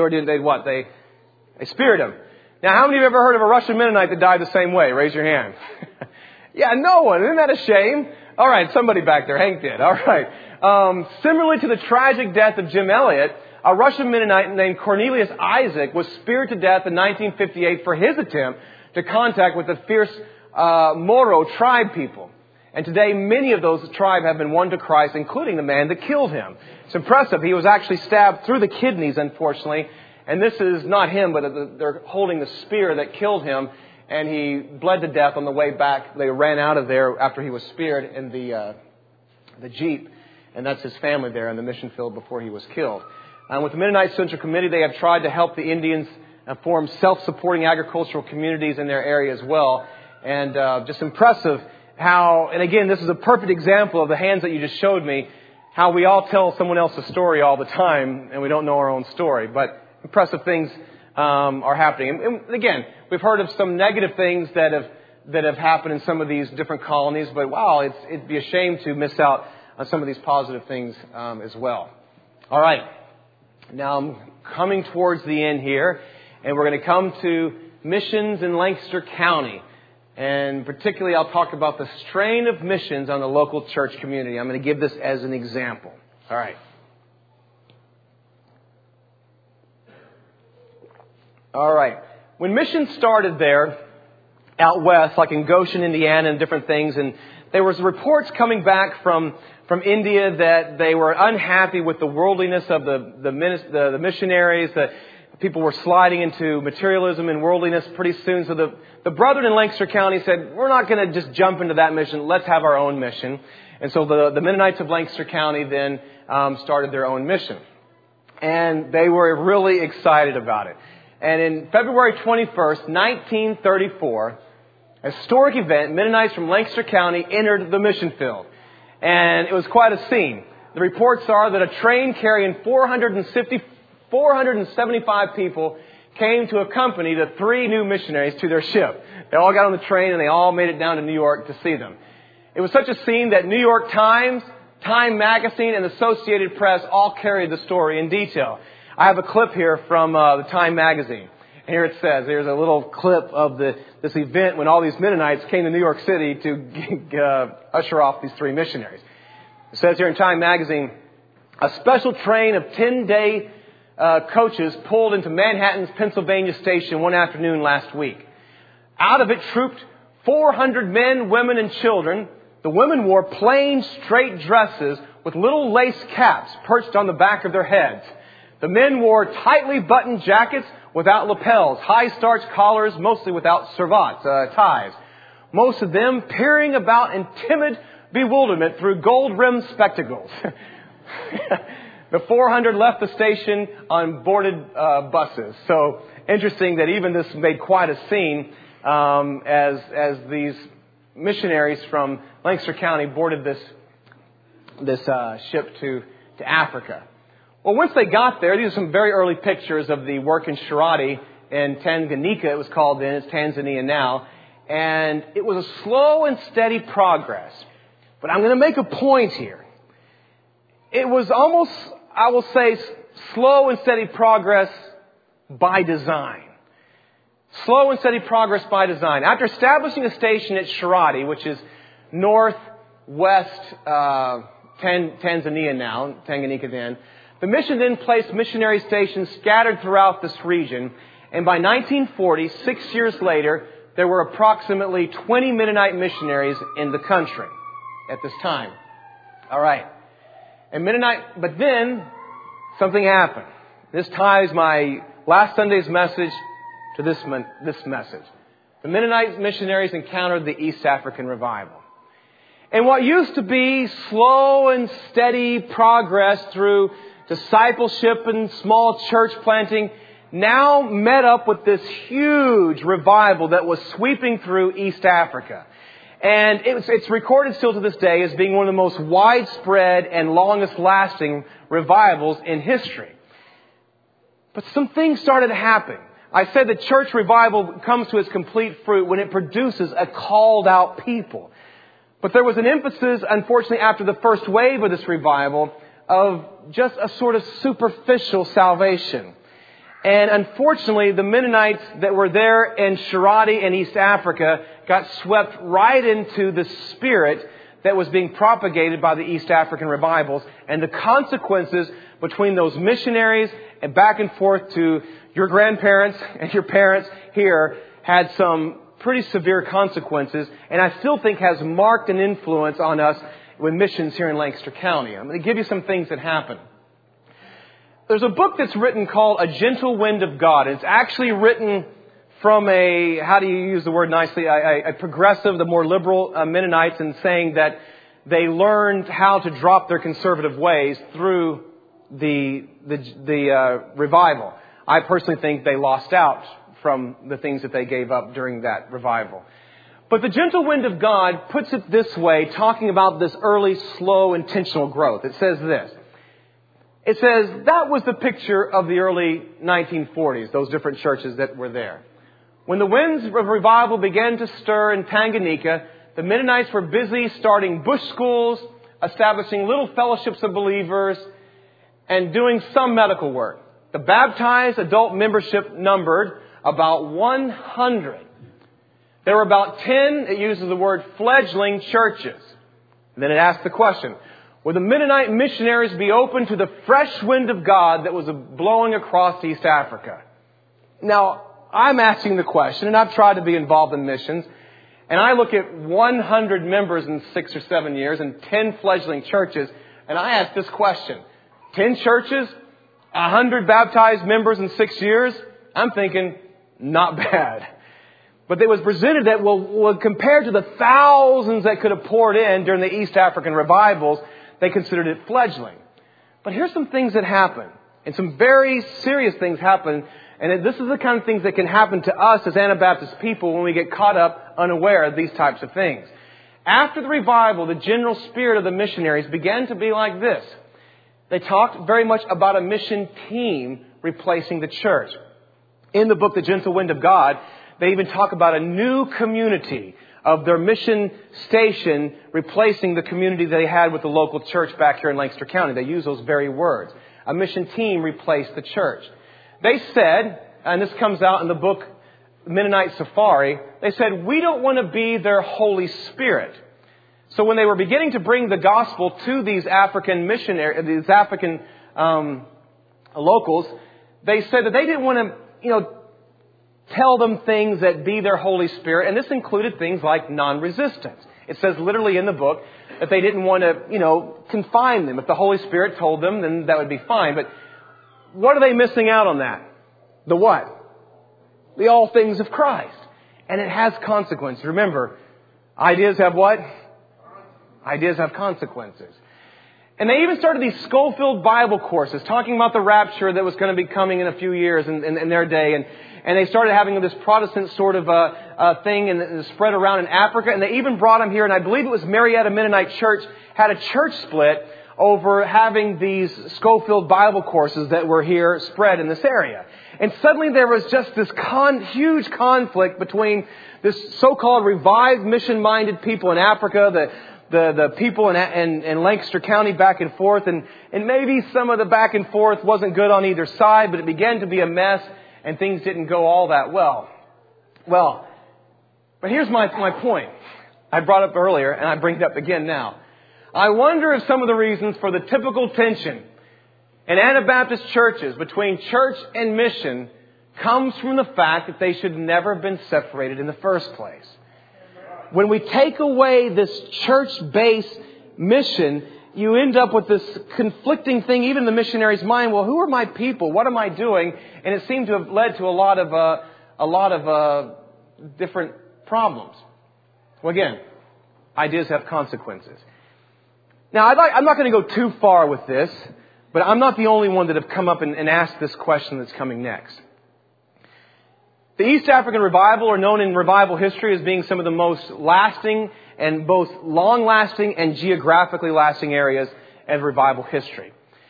they speared him. Now, how many of you have ever heard of a Russian Mennonite that died the same way? Raise your hand. Yeah, no one. Isn't that a shame? All right, somebody back there. Hank did. All right. Similarly to the tragic death of Jim Elliot, a Russian Mennonite named Cornelius Isaac was speared to death in 1958 for his attempt to contact with the fierce Moro tribe people. And today, many of those tribe have been won to Christ, including the man that killed him. It's impressive. He was actually stabbed through the kidneys, unfortunately. And this is not him, but they're holding the spear that killed him. And he bled to death on the way back. They ran out of there after he was speared in the Jeep. And that's his family there in the mission field before he was killed. With the Mennonite Central Committee, they have tried to help the Indians form self-supporting agricultural communities in their area as well. And just impressive how, and again, this is a perfect example of the hands that you just showed me, how we all tell someone else's story all the time and we don't know our own story. But impressive things are happening. And again, we've heard of some negative things that have happened in some of these different colonies, but wow, it'd be a shame to miss out on some of these positive things as well. All right. Now I'm coming towards the end here, and we're going to come to missions in Lancaster County. And particularly, I'll talk about the strain of missions on the local church community. I'm going to give this as an example. All right. All right. When missions started there, out west, like in Goshen, Indiana, and different things, and there was reports coming back from India that they were unhappy with the worldliness of the missionaries, that people were sliding into materialism and worldliness pretty soon. So the brethren in Lancaster County said, we're not going to just jump into that mission. Let's have our own mission. And so the Mennonites of Lancaster County then started their own mission. And they were really excited about it. And in February 21st, 1934, a historic event, Mennonites from Lancaster County entered the mission field. And it was quite a scene. The reports are that a train carrying 475 people came to accompany the 3 new missionaries to their ship. They all got on the train and they all made it down to New York to see them. It was such a scene that New York Times Time Magazine and the Associated Press all carried the story in detail. I have a clip here from the Time Magazine. And here it says, there's a little clip of this event when all these Mennonites came to New York City to usher off these 3 missionaries. It says here in Time Magazine, a special train of 10-day coaches pulled into Manhattan's Pennsylvania station one afternoon last week. Out of it trooped 400 men, women, and children. The women wore plain, straight dresses with little lace caps perched on the back of their heads. The men wore tightly buttoned jackets without lapels, high-starched collars, mostly without cravats, ties. Most of them peering about in timid bewilderment through gold-rimmed spectacles. The 400 left the station on boarded buses. So interesting that even this made quite a scene as these missionaries from Lancaster County boarded this ship to Africa. Well, once they got there, these are some very early pictures of the work in Sharati in Tanganyika, it was called then. It's Tanzania now. And it was a slow and steady progress. But I'm going to make a point here. It was almost, I will say, slow and steady progress by design. Slow and steady progress by design. After establishing a station at Sharati, which is northwest Tanzania now, Tanganyika then, the mission then placed missionary stations scattered throughout this region. And by 1940, 6 years later, there were approximately 20 Mennonite missionaries in the country at this time. All right. But then something happened. This ties my last Sunday's message to this message. The Mennonite missionaries encountered the East African revival. And what used to be slow and steady progress through discipleship and small church planting now met up with this huge revival that was sweeping through East Africa. And it's recorded still to this day as being one of the most widespread and longest lasting revivals in history. But some things started to happen. I said that church revival comes to its complete fruit when it produces a called out people. But there was an emphasis, unfortunately, after the first wave of this revival, of just a sort of superficial salvation. And unfortunately, the Mennonites that were there in Sharati and East Africa got swept right into the spirit that was being propagated by the East African revivals. And the consequences between those missionaries and back and forth to your grandparents and your parents here had some pretty severe consequences. And I still think has marked an influence on us with missions here in Lancaster County. I'm going to give you some things that happened. There's a book that's written called A Gentle Wind of God. It's actually written from a, how do you use the word nicely, a progressive, the more liberal Mennonites, and saying that they learned how to drop their conservative ways through the revival. I personally think they lost out from the things that they gave up during that revival. But the Gentle Wind of God puts it this way, talking about this early, slow, intentional growth. It says this. It says, that was the picture of the early 1940s, those different churches that were there. When the winds of revival began to stir in Tanganyika, the Mennonites were busy starting bush schools, establishing little fellowships of believers, and doing some medical work. The baptized adult membership numbered about 100. There were about 10, it uses the word fledgling churches. And then it asks the question, would the Mennonite missionaries be open to the fresh wind of God that was blowing across East Africa? Now, I'm asking the question, and I've tried to be involved in missions, and I look at 100 members in 6 or 7 years and 10 fledgling churches, and I ask this question, 10 churches, 100 baptized members in 6 years? I'm thinking, not bad. But it was presented that, well, compared to the thousands that could have poured in during the East African revivals, they considered it fledgling. But here's some things that happen. And some very serious things happen. And this is the kind of things that can happen to us as Anabaptist people when we get caught up unaware of these types of things. After the revival, the general spirit of the missionaries began to be like this. They talked very much about a mission team replacing the church. In the book, The Gentle Wind of God, they even talk about a new community, of their mission station replacing the community they had with the local church back here in Lancaster County. They use those very words. A mission team replaced the church. They said, and this comes out in the book Mennonite Safari, they said, we don't want to be their Holy Spirit. So when they were beginning to bring the gospel to these African locals, they said that they didn't want to, tell them things that be their Holy Spirit. And this included things like non-resistance. It says literally in the book that they didn't want to, confine them. If the Holy Spirit told them, then that would be fine. But what are they missing out on that? The what? The all things of Christ. And it has consequences. Remember, ideas have what? Ideas have consequences. And they even started these Schofield Bible courses talking about the rapture that was going to be coming in a few years in their day. And they started having this Protestant sort of thing and spread around in Africa. And they even brought them here. And I believe it was Marietta Mennonite Church had a church split over having these Schofield Bible courses that were here spread in this area. And suddenly there was just this huge conflict between this so-called revived mission-minded people in Africa, the people in Lancaster County back and forth. And maybe some of the back and forth wasn't good on either side, but it began to be a mess and things didn't go all that well. Well, but here's my point. I brought it up earlier and I bring it up again now. I wonder if some of the reasons for the typical tension in Anabaptist churches between church and mission comes from the fact that they should never have been separated in the first place. When we take away this church-based mission, you end up with this conflicting thing, even in the missionary's mind. Well, who are my people? What am I doing? And it seemed to have led to a lot of different problems. Well, again, ideas have consequences. Now, I'm not going to go too far with this, but I'm not the only one that have come up and asked this question that's coming next. The East African revival are known in revival history as being some of the most lasting and both long-lasting and geographically lasting areas of revival history.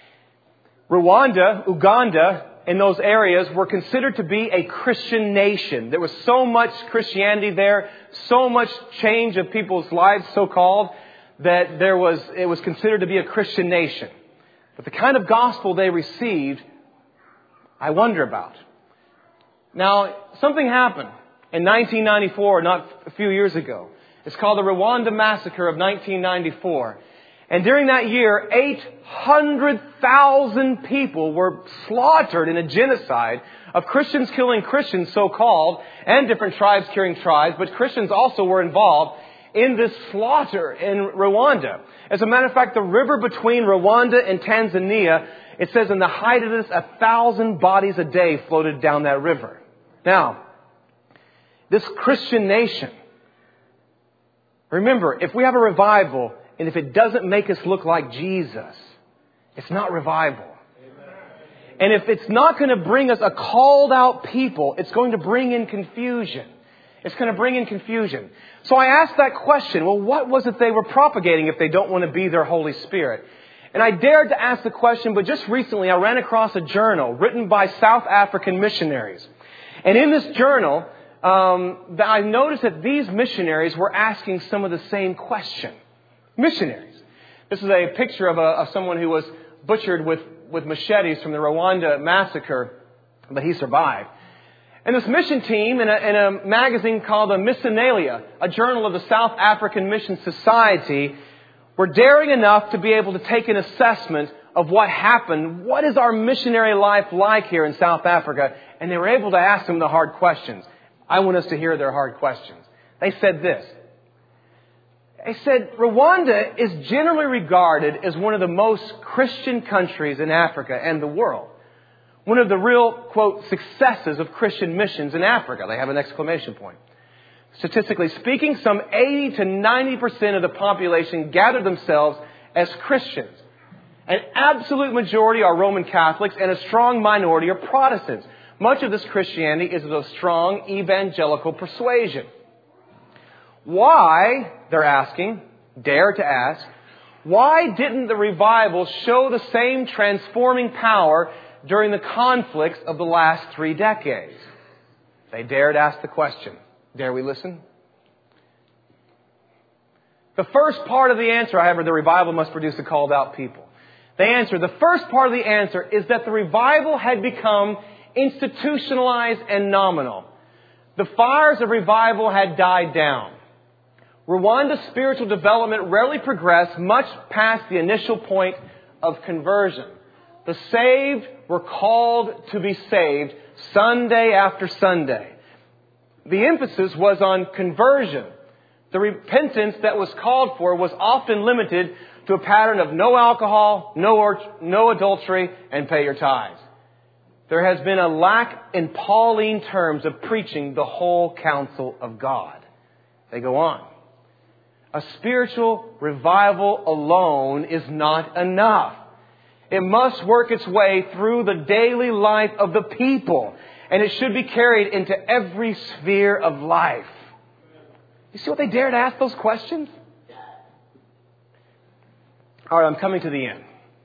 Rwanda, Uganda, and those areas were considered to be a Christian nation. There was so much Christianity there, so much change of people's lives, so-called, that it was considered to be a Christian nation. But the kind of gospel they received, I wonder about. Now, something happened in 1994, not a few years ago. It's called the Rwanda Massacre of 1994. And during that year, 800,000 people were slaughtered in a genocide of Christians killing Christians, so-called, and different tribes killing tribes. But Christians also were involved in this slaughter in Rwanda. As a matter of fact, the river between Rwanda and Tanzania, it says in the height of this, 1,000 bodies a day floated down that river. Now, this Christian nation, remember, if we have a revival and if it doesn't make us look like Jesus, it's not revival. And if it's not going to bring us a called out people, it's going to bring in confusion. It's going to bring in confusion. So I asked that question, well, what was it they were propagating if they don't want to be their Holy Spirit? And I dared to ask the question, but just recently I ran across a journal written by South African missionaries. And in this journal, I noticed that these missionaries were asking some of the same question. Missionaries. This is a picture of someone who was butchered with machetes from the Rwanda massacre, but he survived. And this mission team in a magazine called the Missionalia, a journal of the South African Mission Society, were daring enough to be able to take an assessment of what happened. What is our missionary life like here in South Africa? And they were able to ask them the hard questions. I want us to hear their hard questions. They said this. They said, Rwanda is generally regarded as one of the most Christian countries in Africa and the world. One of the real, quote, successes of Christian missions in Africa. They have an exclamation point. Statistically speaking, some 80 to 90% of the population gather themselves as Christians. An absolute majority are Roman Catholics and a strong minority are Protestants. Much of this Christianity is of a strong evangelical persuasion. Why, they're asking, dare to ask, why didn't the revival show the same transforming power during the conflicts of the last 3 decades? They dared ask the question. Dare we listen? The first part of the answer, however, the revival must produce a called out people. The first part of the answer is that the revival had become institutionalized and nominal. The fires of revival had died down. Rwanda's spiritual development rarely progressed much past the initial point of conversion. The saved were called to be saved Sunday after Sunday. The emphasis was on conversion. The repentance that was called for was often limited to a pattern of no alcohol, no adultery, and pay your tithes. There has been a lack in Pauline terms of preaching the whole counsel of God. They go on. A spiritual revival alone is not enough. It must work its way through the daily life of the people. And it should be carried into every sphere of life. You see what they dared ask those questions? All right, I'm coming to the end.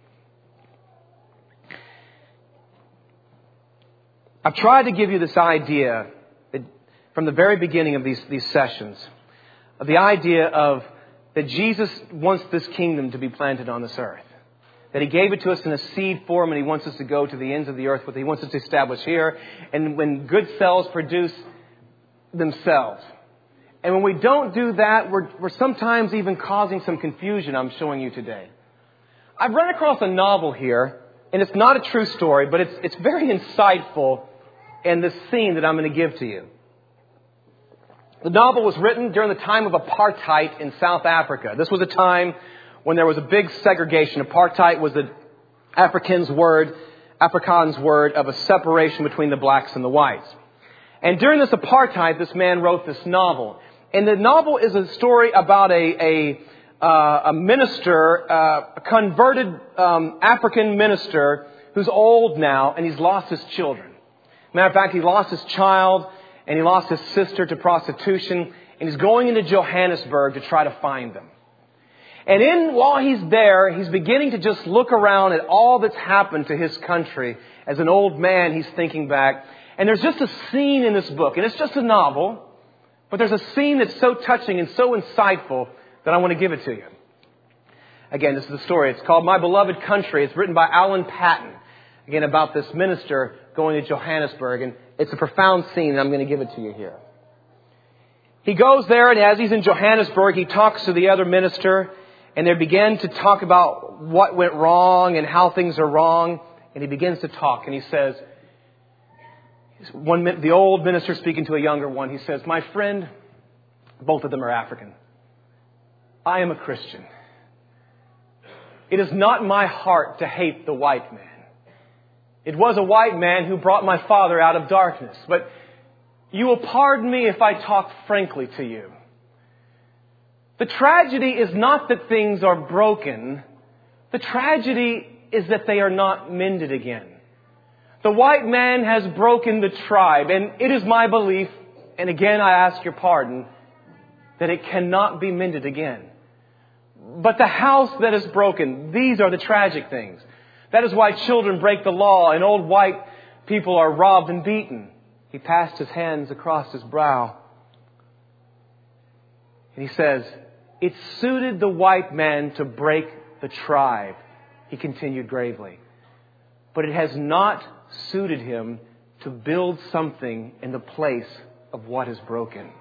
I've tried to give you this idea from the very beginning of these sessions, of the idea of that Jesus wants this kingdom to be planted on this earth. That He gave it to us in a seed form and He wants us to go to the ends of the earth, but He wants us to establish here. And when good cells produce themselves. And when we don't do that, we're sometimes even causing some confusion, I'm showing you today. I've run across a novel here, and it's not a true story, but it's very insightful in the scene that I'm going to give to you. The novel was written during the time of apartheid in South Africa. This was a time when there was a big segregation. Apartheid was the Afrikaans word of a separation between the blacks and the whites. And during this apartheid, this man wrote this novel. And the novel is a story about a minister, a converted African minister who's old now, and he's lost his children. Matter of fact, he lost his child, and he lost his sister to prostitution, and he's going into Johannesburg to try to find them. And while he's there, he's beginning to just look around at all that's happened to his country. As an old man, he's thinking back. And there's just a scene in this book, and it's just a novel, but there's a scene that's so touching and so insightful that I want to give it to you. Again, this is the story. It's called My Beloved Country. It's written by Alan Paton. Again, about this minister going to Johannesburg, and it's a profound scene, and I'm going to give it to you here. He goes there, and as he's in Johannesburg, he talks to the other minister, and they begin to talk about what went wrong and how things are wrong. And he begins to talk, and he says, the old minister speaking to a younger one, he says, "My friend, both of them are African. I am a Christian. It is not my heart to hate the white man. It was a white man who brought my father out of darkness. But you will pardon me if I talk frankly to you. The tragedy is not that things are broken. The tragedy is that they are not mended again. The white man has broken the tribe, and it is my belief, and again I ask your pardon, that it cannot be mended again. But the house that is broken, these are the tragic things. That is why children break the law and old white people are robbed and beaten." He passed his hands across his brow. And he says, "It suited the white man to break the tribe," he continued gravely. "But it has not suited him to build something in the place of what is broken.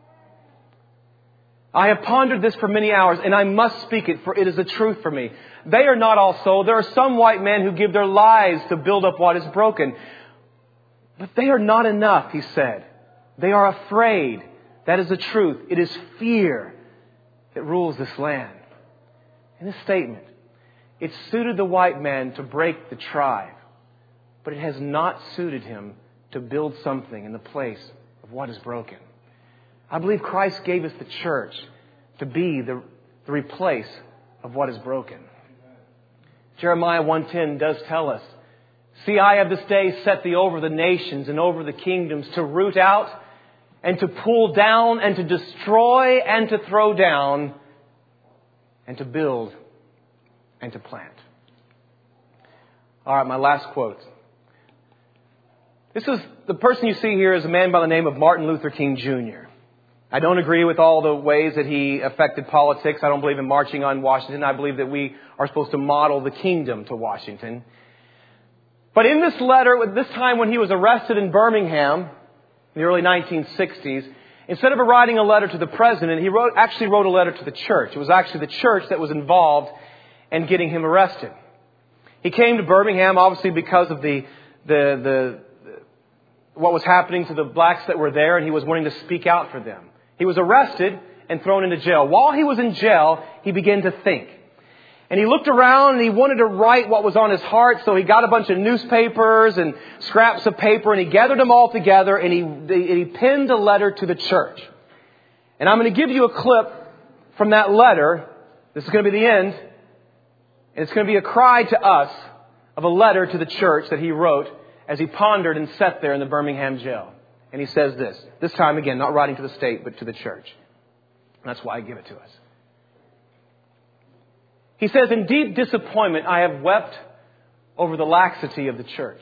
I have pondered this for many hours, and I must speak it, for it is the truth for me. They are not all so. There are some white men who give their lives to build up what is broken. But they are not enough," he said. "They are afraid. That is the truth. It is fear that rules this land." In this statement, it suited the white man to break the tribe, but it has not suited him to build something in the place of what is broken. I believe Christ gave us the church to be the replace of what is broken. Jeremiah 1:10 does tell us, "See, I have this day set thee over the nations and over the kingdoms to root out and to pull down and to destroy and to throw down and to build and to plant." All right, my last quote. The person you see here is a man by the name of Martin Luther King Jr. I don't agree with all the ways that he affected politics. I don't believe in marching on Washington. I believe that we are supposed to model the kingdom to Washington. But in this letter, at this time when he was arrested in Birmingham, in the early 1960s, instead of writing a letter to the president, he actually wrote a letter to the church. It was actually the church that was involved in getting him arrested. He came to Birmingham, obviously because of what was happening to the blacks that were there, and he was wanting to speak out for them. He was arrested and thrown into jail. While he was in jail, he began to think. And he looked around and he wanted to write what was on his heart, so he got a bunch of newspapers and scraps of paper and he gathered them all together and he penned a letter to the church. And I'm going to give you a clip from that letter. This is going to be the end. And it's going to be a cry to us of a letter to the church that he wrote as he pondered and sat there in the Birmingham jail. And he says this time again, not writing to the state, but to the church. And that's why I give it to us. He says, in deep disappointment, I have wept over the laxity of the church.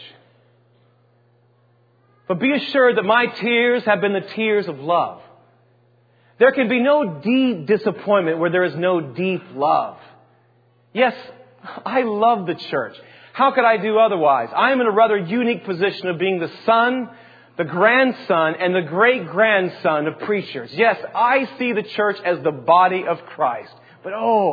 But be assured that my tears have been the tears of love. There can be no deep disappointment where there is no deep love. Yes, I love the church. How could I do otherwise? I am in a rather unique position of being the son, the grandson, and the great-grandson of preachers. Yes, I see the church as the body of Christ. But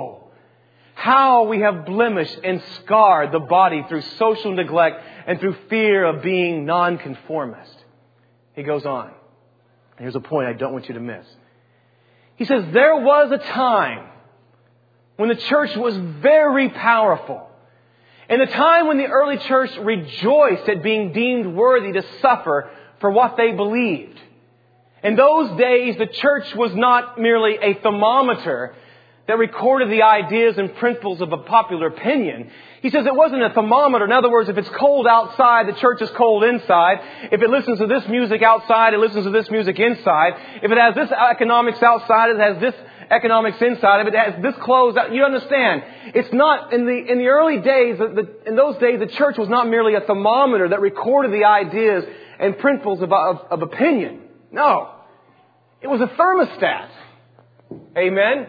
how we have blemished and scarred the body through social neglect and through fear of being nonconformist. He goes on. Here's a point I don't want you to miss. He says, there was a time when the church was very powerful. In the time when the early church rejoiced at being deemed worthy to suffer for what they believed. In those days, the church was not merely a thermometer that recorded the ideas and principles of a popular opinion. He says it wasn't a thermometer. In other words, if it's cold outside, the church is cold inside. If it listens to this music outside, it listens to this music inside. If it has this economics outside, it has this economics inside. If it has this clothes, you understand. It's not, in the early days, in those days, the church was not merely a thermometer that recorded the ideas and principles of opinion. No. It was a thermostat. Amen?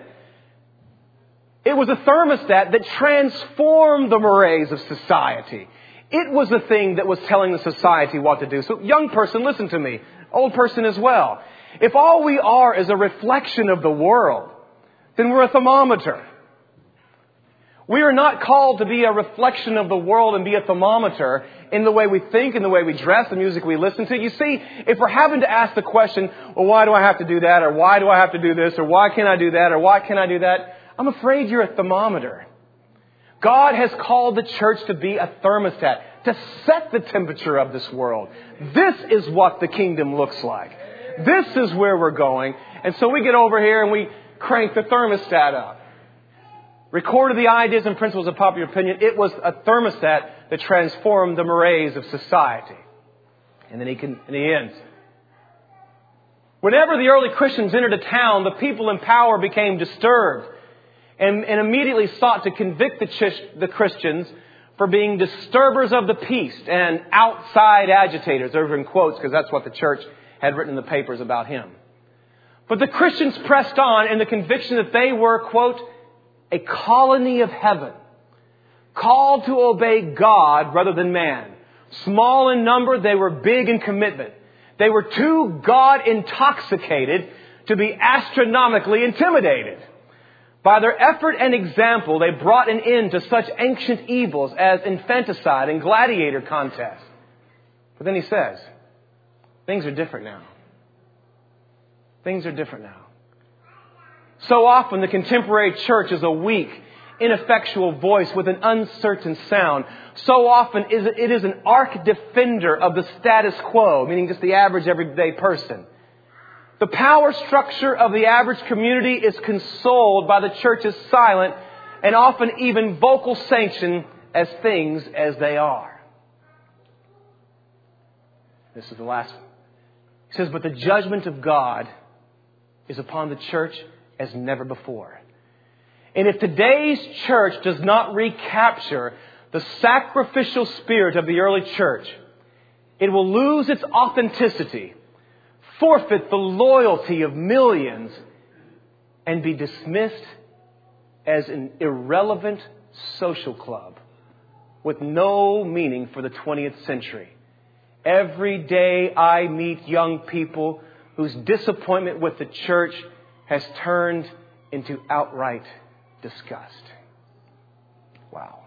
It was a thermostat that transformed the mores of society. It was the thing that was telling the society what to do. So, young person, listen to me. Old person as well. If all we are is a reflection of the world, then we're a thermometer. We are not called to be a reflection of the world and be a thermometer in the way we think, in the way we dress, the music we listen to. You see, if we're having to ask the question, well, why do I have to do that? Or why do I have to do this? Or why can't I do that? Or why can't I do that? I'm afraid you're a thermometer. God has called the church to be a thermostat, to set the temperature of this world. This is what the kingdom looks like. This is where we're going. And so we get over here and we crank the thermostat up. Recorded the ideas and principles of popular opinion. It was a thermostat that transformed the mores of society. And then he ends. Whenever the early Christians entered a town, the people in power became disturbed and immediately sought to convict the Christians for being disturbers of the peace and outside agitators. Over in quotes, because that's what the church had written in the papers about him. But the Christians pressed on in the conviction that they were, quote, a colony of heaven, called to obey God rather than man. Small in number, they were big in commitment. They were too God intoxicated to be astronomically intimidated. By their effort and example, they brought an end to such ancient evils as infanticide and gladiator contests. But then he says, things are different now. Things are different now. So often the contemporary church is a weak, ineffectual voice with an uncertain sound. So often it is an arch defender of the status quo, meaning just the average everyday person. The power structure of the average community is consoled by the church's silent and often even vocal sanction as things as they are. This is the last one. He says, but the judgment of God is upon the church as never before. And if today's church does not recapture the sacrificial spirit of the early church, it will lose its authenticity, forfeit the loyalty of millions, and be dismissed as an irrelevant social club with no meaning for the 20th century. Every day I meet young people whose disappointment with the church has turned into outright disgust. Wow.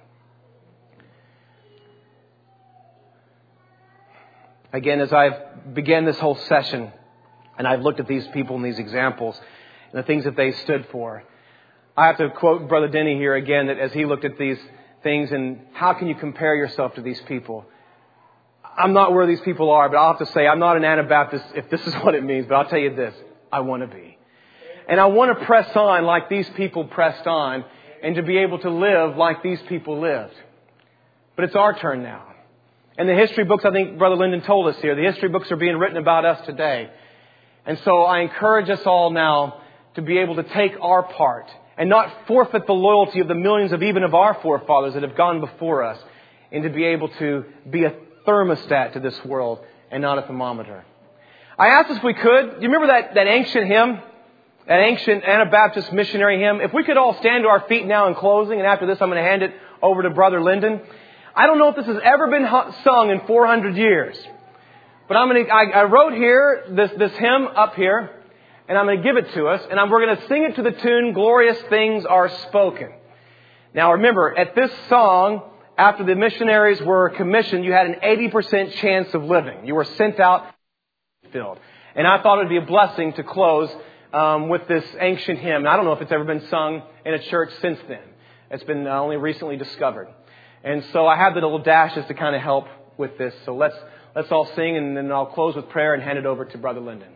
Again, as I've began this whole session and I've looked at these people and these examples and the things that they stood for, I have to quote Brother Denny here again, that as he looked at these things and how can you compare yourself to these people? I'm not where these people are, but I'll have to say I'm not an Anabaptist if this is what it means, but I'll tell you this, I want to be. And I want to press on like these people pressed on and to be able to live like these people lived. But it's our turn now. And the history books, I think Brother Lyndon told us here, the history books are being written about us today. And so I encourage us all now to be able to take our part and not forfeit the loyalty of the millions of even of our forefathers that have gone before us, and to be able to be a thermostat to this world and not a thermometer. I asked if we could. Do you remember that ancient hymn? That ancient Anabaptist missionary hymn? If we could all stand to our feet now in closing, and after this I'm going to hand it over to Brother Lyndon. I don't know if this has ever been sung in 400 years. But I wrote here this hymn up here, and I'm going to give it to us, and we're going to sing it to the tune, Glorious Things Are Spoken. Now remember, at this song, after the missionaries were commissioned, you had an 80% chance of living. You were sent out filled. And I thought it would be a blessing to close with this ancient hymn. And I don't know if it's ever been sung in a church since then. It's been only recently discovered. And so I have the little dashes to kind of help with this. So let's all sing, and then I'll close with prayer and hand it over to Brother Lyndon.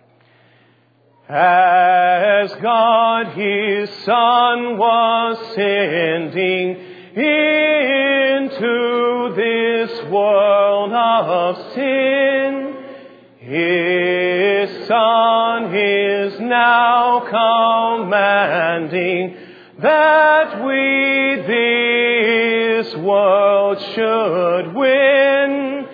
As God His Son was sending into this world of sin, His Son is now commanding that we this world should win.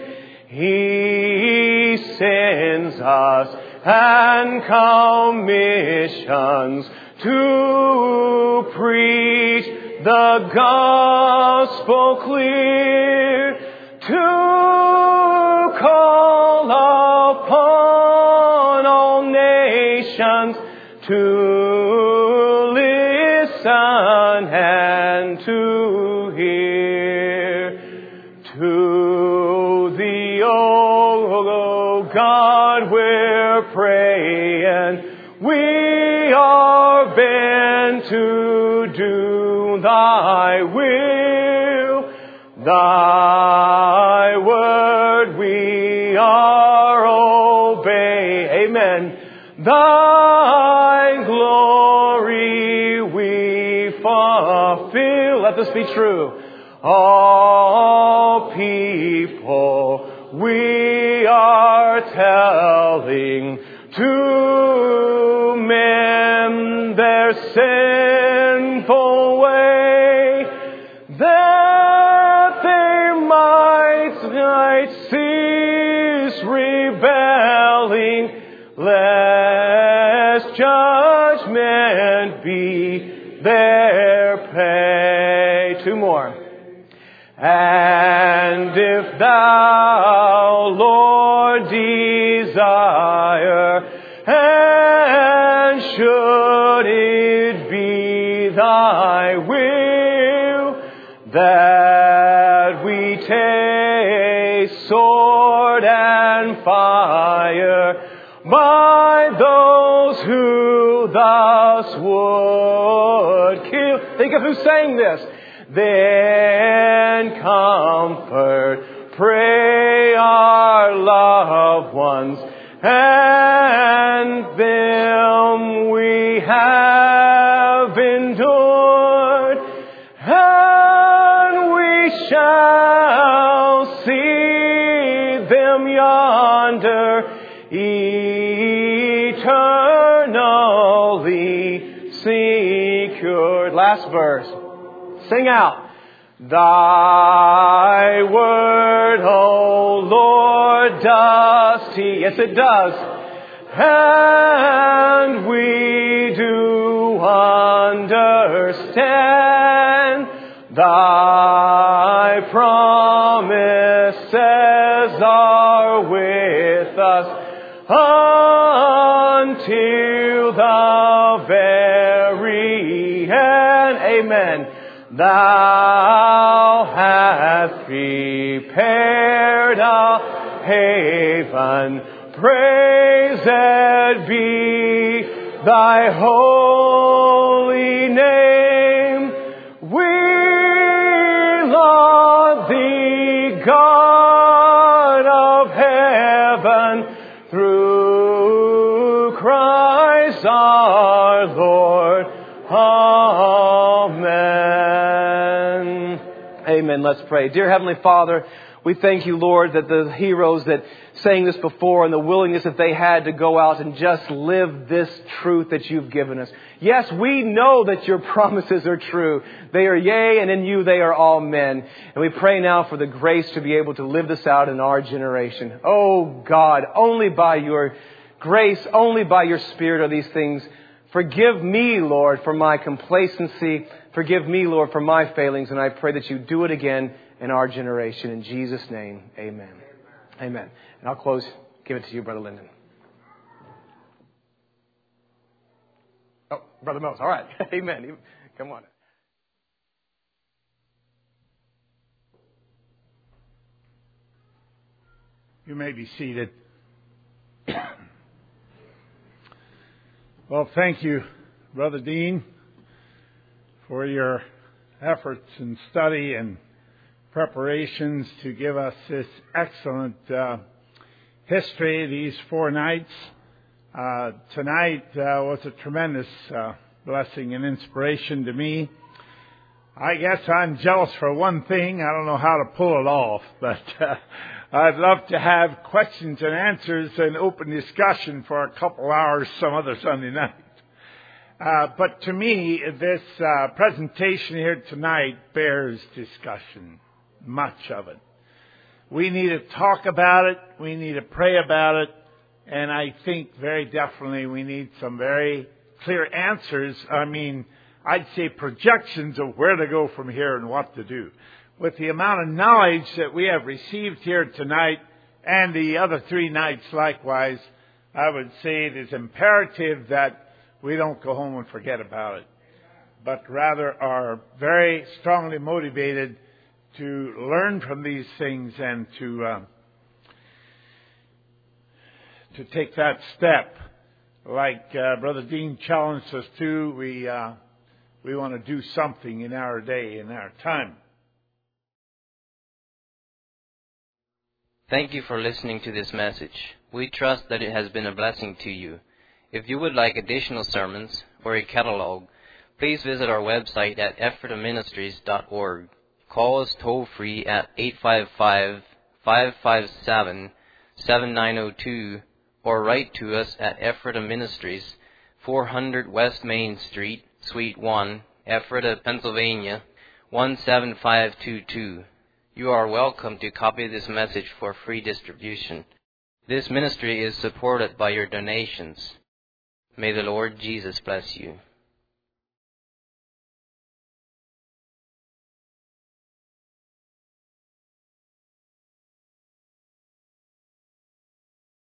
He sends us and commissions to preach the gospel clear, to call upon all nations to listen and to hear. To Thee, O God, we're praying. We are bent to do Thy will. Thy word we are obeying. Amen. Thy glory we fulfill. Let this be true. All people we are telling to mend their sinful way, that they might cease rebelling, lest judgment be their pay. Two more. And if Thou, Lord, desire, and should it be Thy will, that we take sword and fire by those who thus would kill. Think of who sang this. Then comfort, pray our loved ones, and them we have endured, and we shall see them yonder eternally secured. Last verse. Sing out. Thy word, O Lord, does teach. Yes, it does. and we do understand Thy promises are with us until the very end. Amen. Thou hast prepared a haven. Praised be Thy holy name. We love Thee, God of heaven, through Christ our Lord. Amen. Amen. Let's pray. Dear Heavenly Father, we thank You, Lord, that the heroes that sang this before and the willingness that they had to go out and just live this truth that You've given us. Yes, we know that Your promises are true. They are yea, and in You they are all men. And we pray now for the grace to be able to live this out in our generation. Oh God, only by Your grace, only by Your Spirit are these things. Forgive me, Lord, for my complacency. Forgive me, Lord, for my failings. And I pray that You do it again in our generation. In Jesus' name, amen. Amen. And I'll close. Give it to you, Brother Lyndon. Oh, Brother Mose. All right. Amen. Come on. You may be seated. Well, thank you, Brother Dean, for your efforts and study and preparations to give us this excellent history, these 4 nights. Tonight was a tremendous blessing and inspiration to me. I guess I'm jealous for one thing. I don't know how to pull it off, but I'd love to have questions and answers and open discussion for a couple hours some other Sunday night. But to me, this presentation here tonight bears discussion. Much of it. We need to talk about it. We need to pray about it. And I think very definitely we need some very clear answers. I mean, I'd say projections of where to go from here and what to do. With the amount of knowledge that we have received here tonight and the other 3 nights likewise, I would say it is imperative that we don't go home and forget about it, but rather are very strongly motivated to learn from these things and to take that step, like Brother Dean challenged us to. We want to do something in our day, in our time. Thank you for listening to this message. We trust that it has been a blessing to you. If you would like additional sermons or a catalog, please visit our website at ephrataministries.org. Call us toll-free at 855-557-7902 or write to us at Ephrata Ministries, 400 West Main Street, Suite 1, Ephrata, Pennsylvania, 17522. You are welcome to copy this message for free distribution. This ministry is supported by your donations. May the Lord Jesus bless you.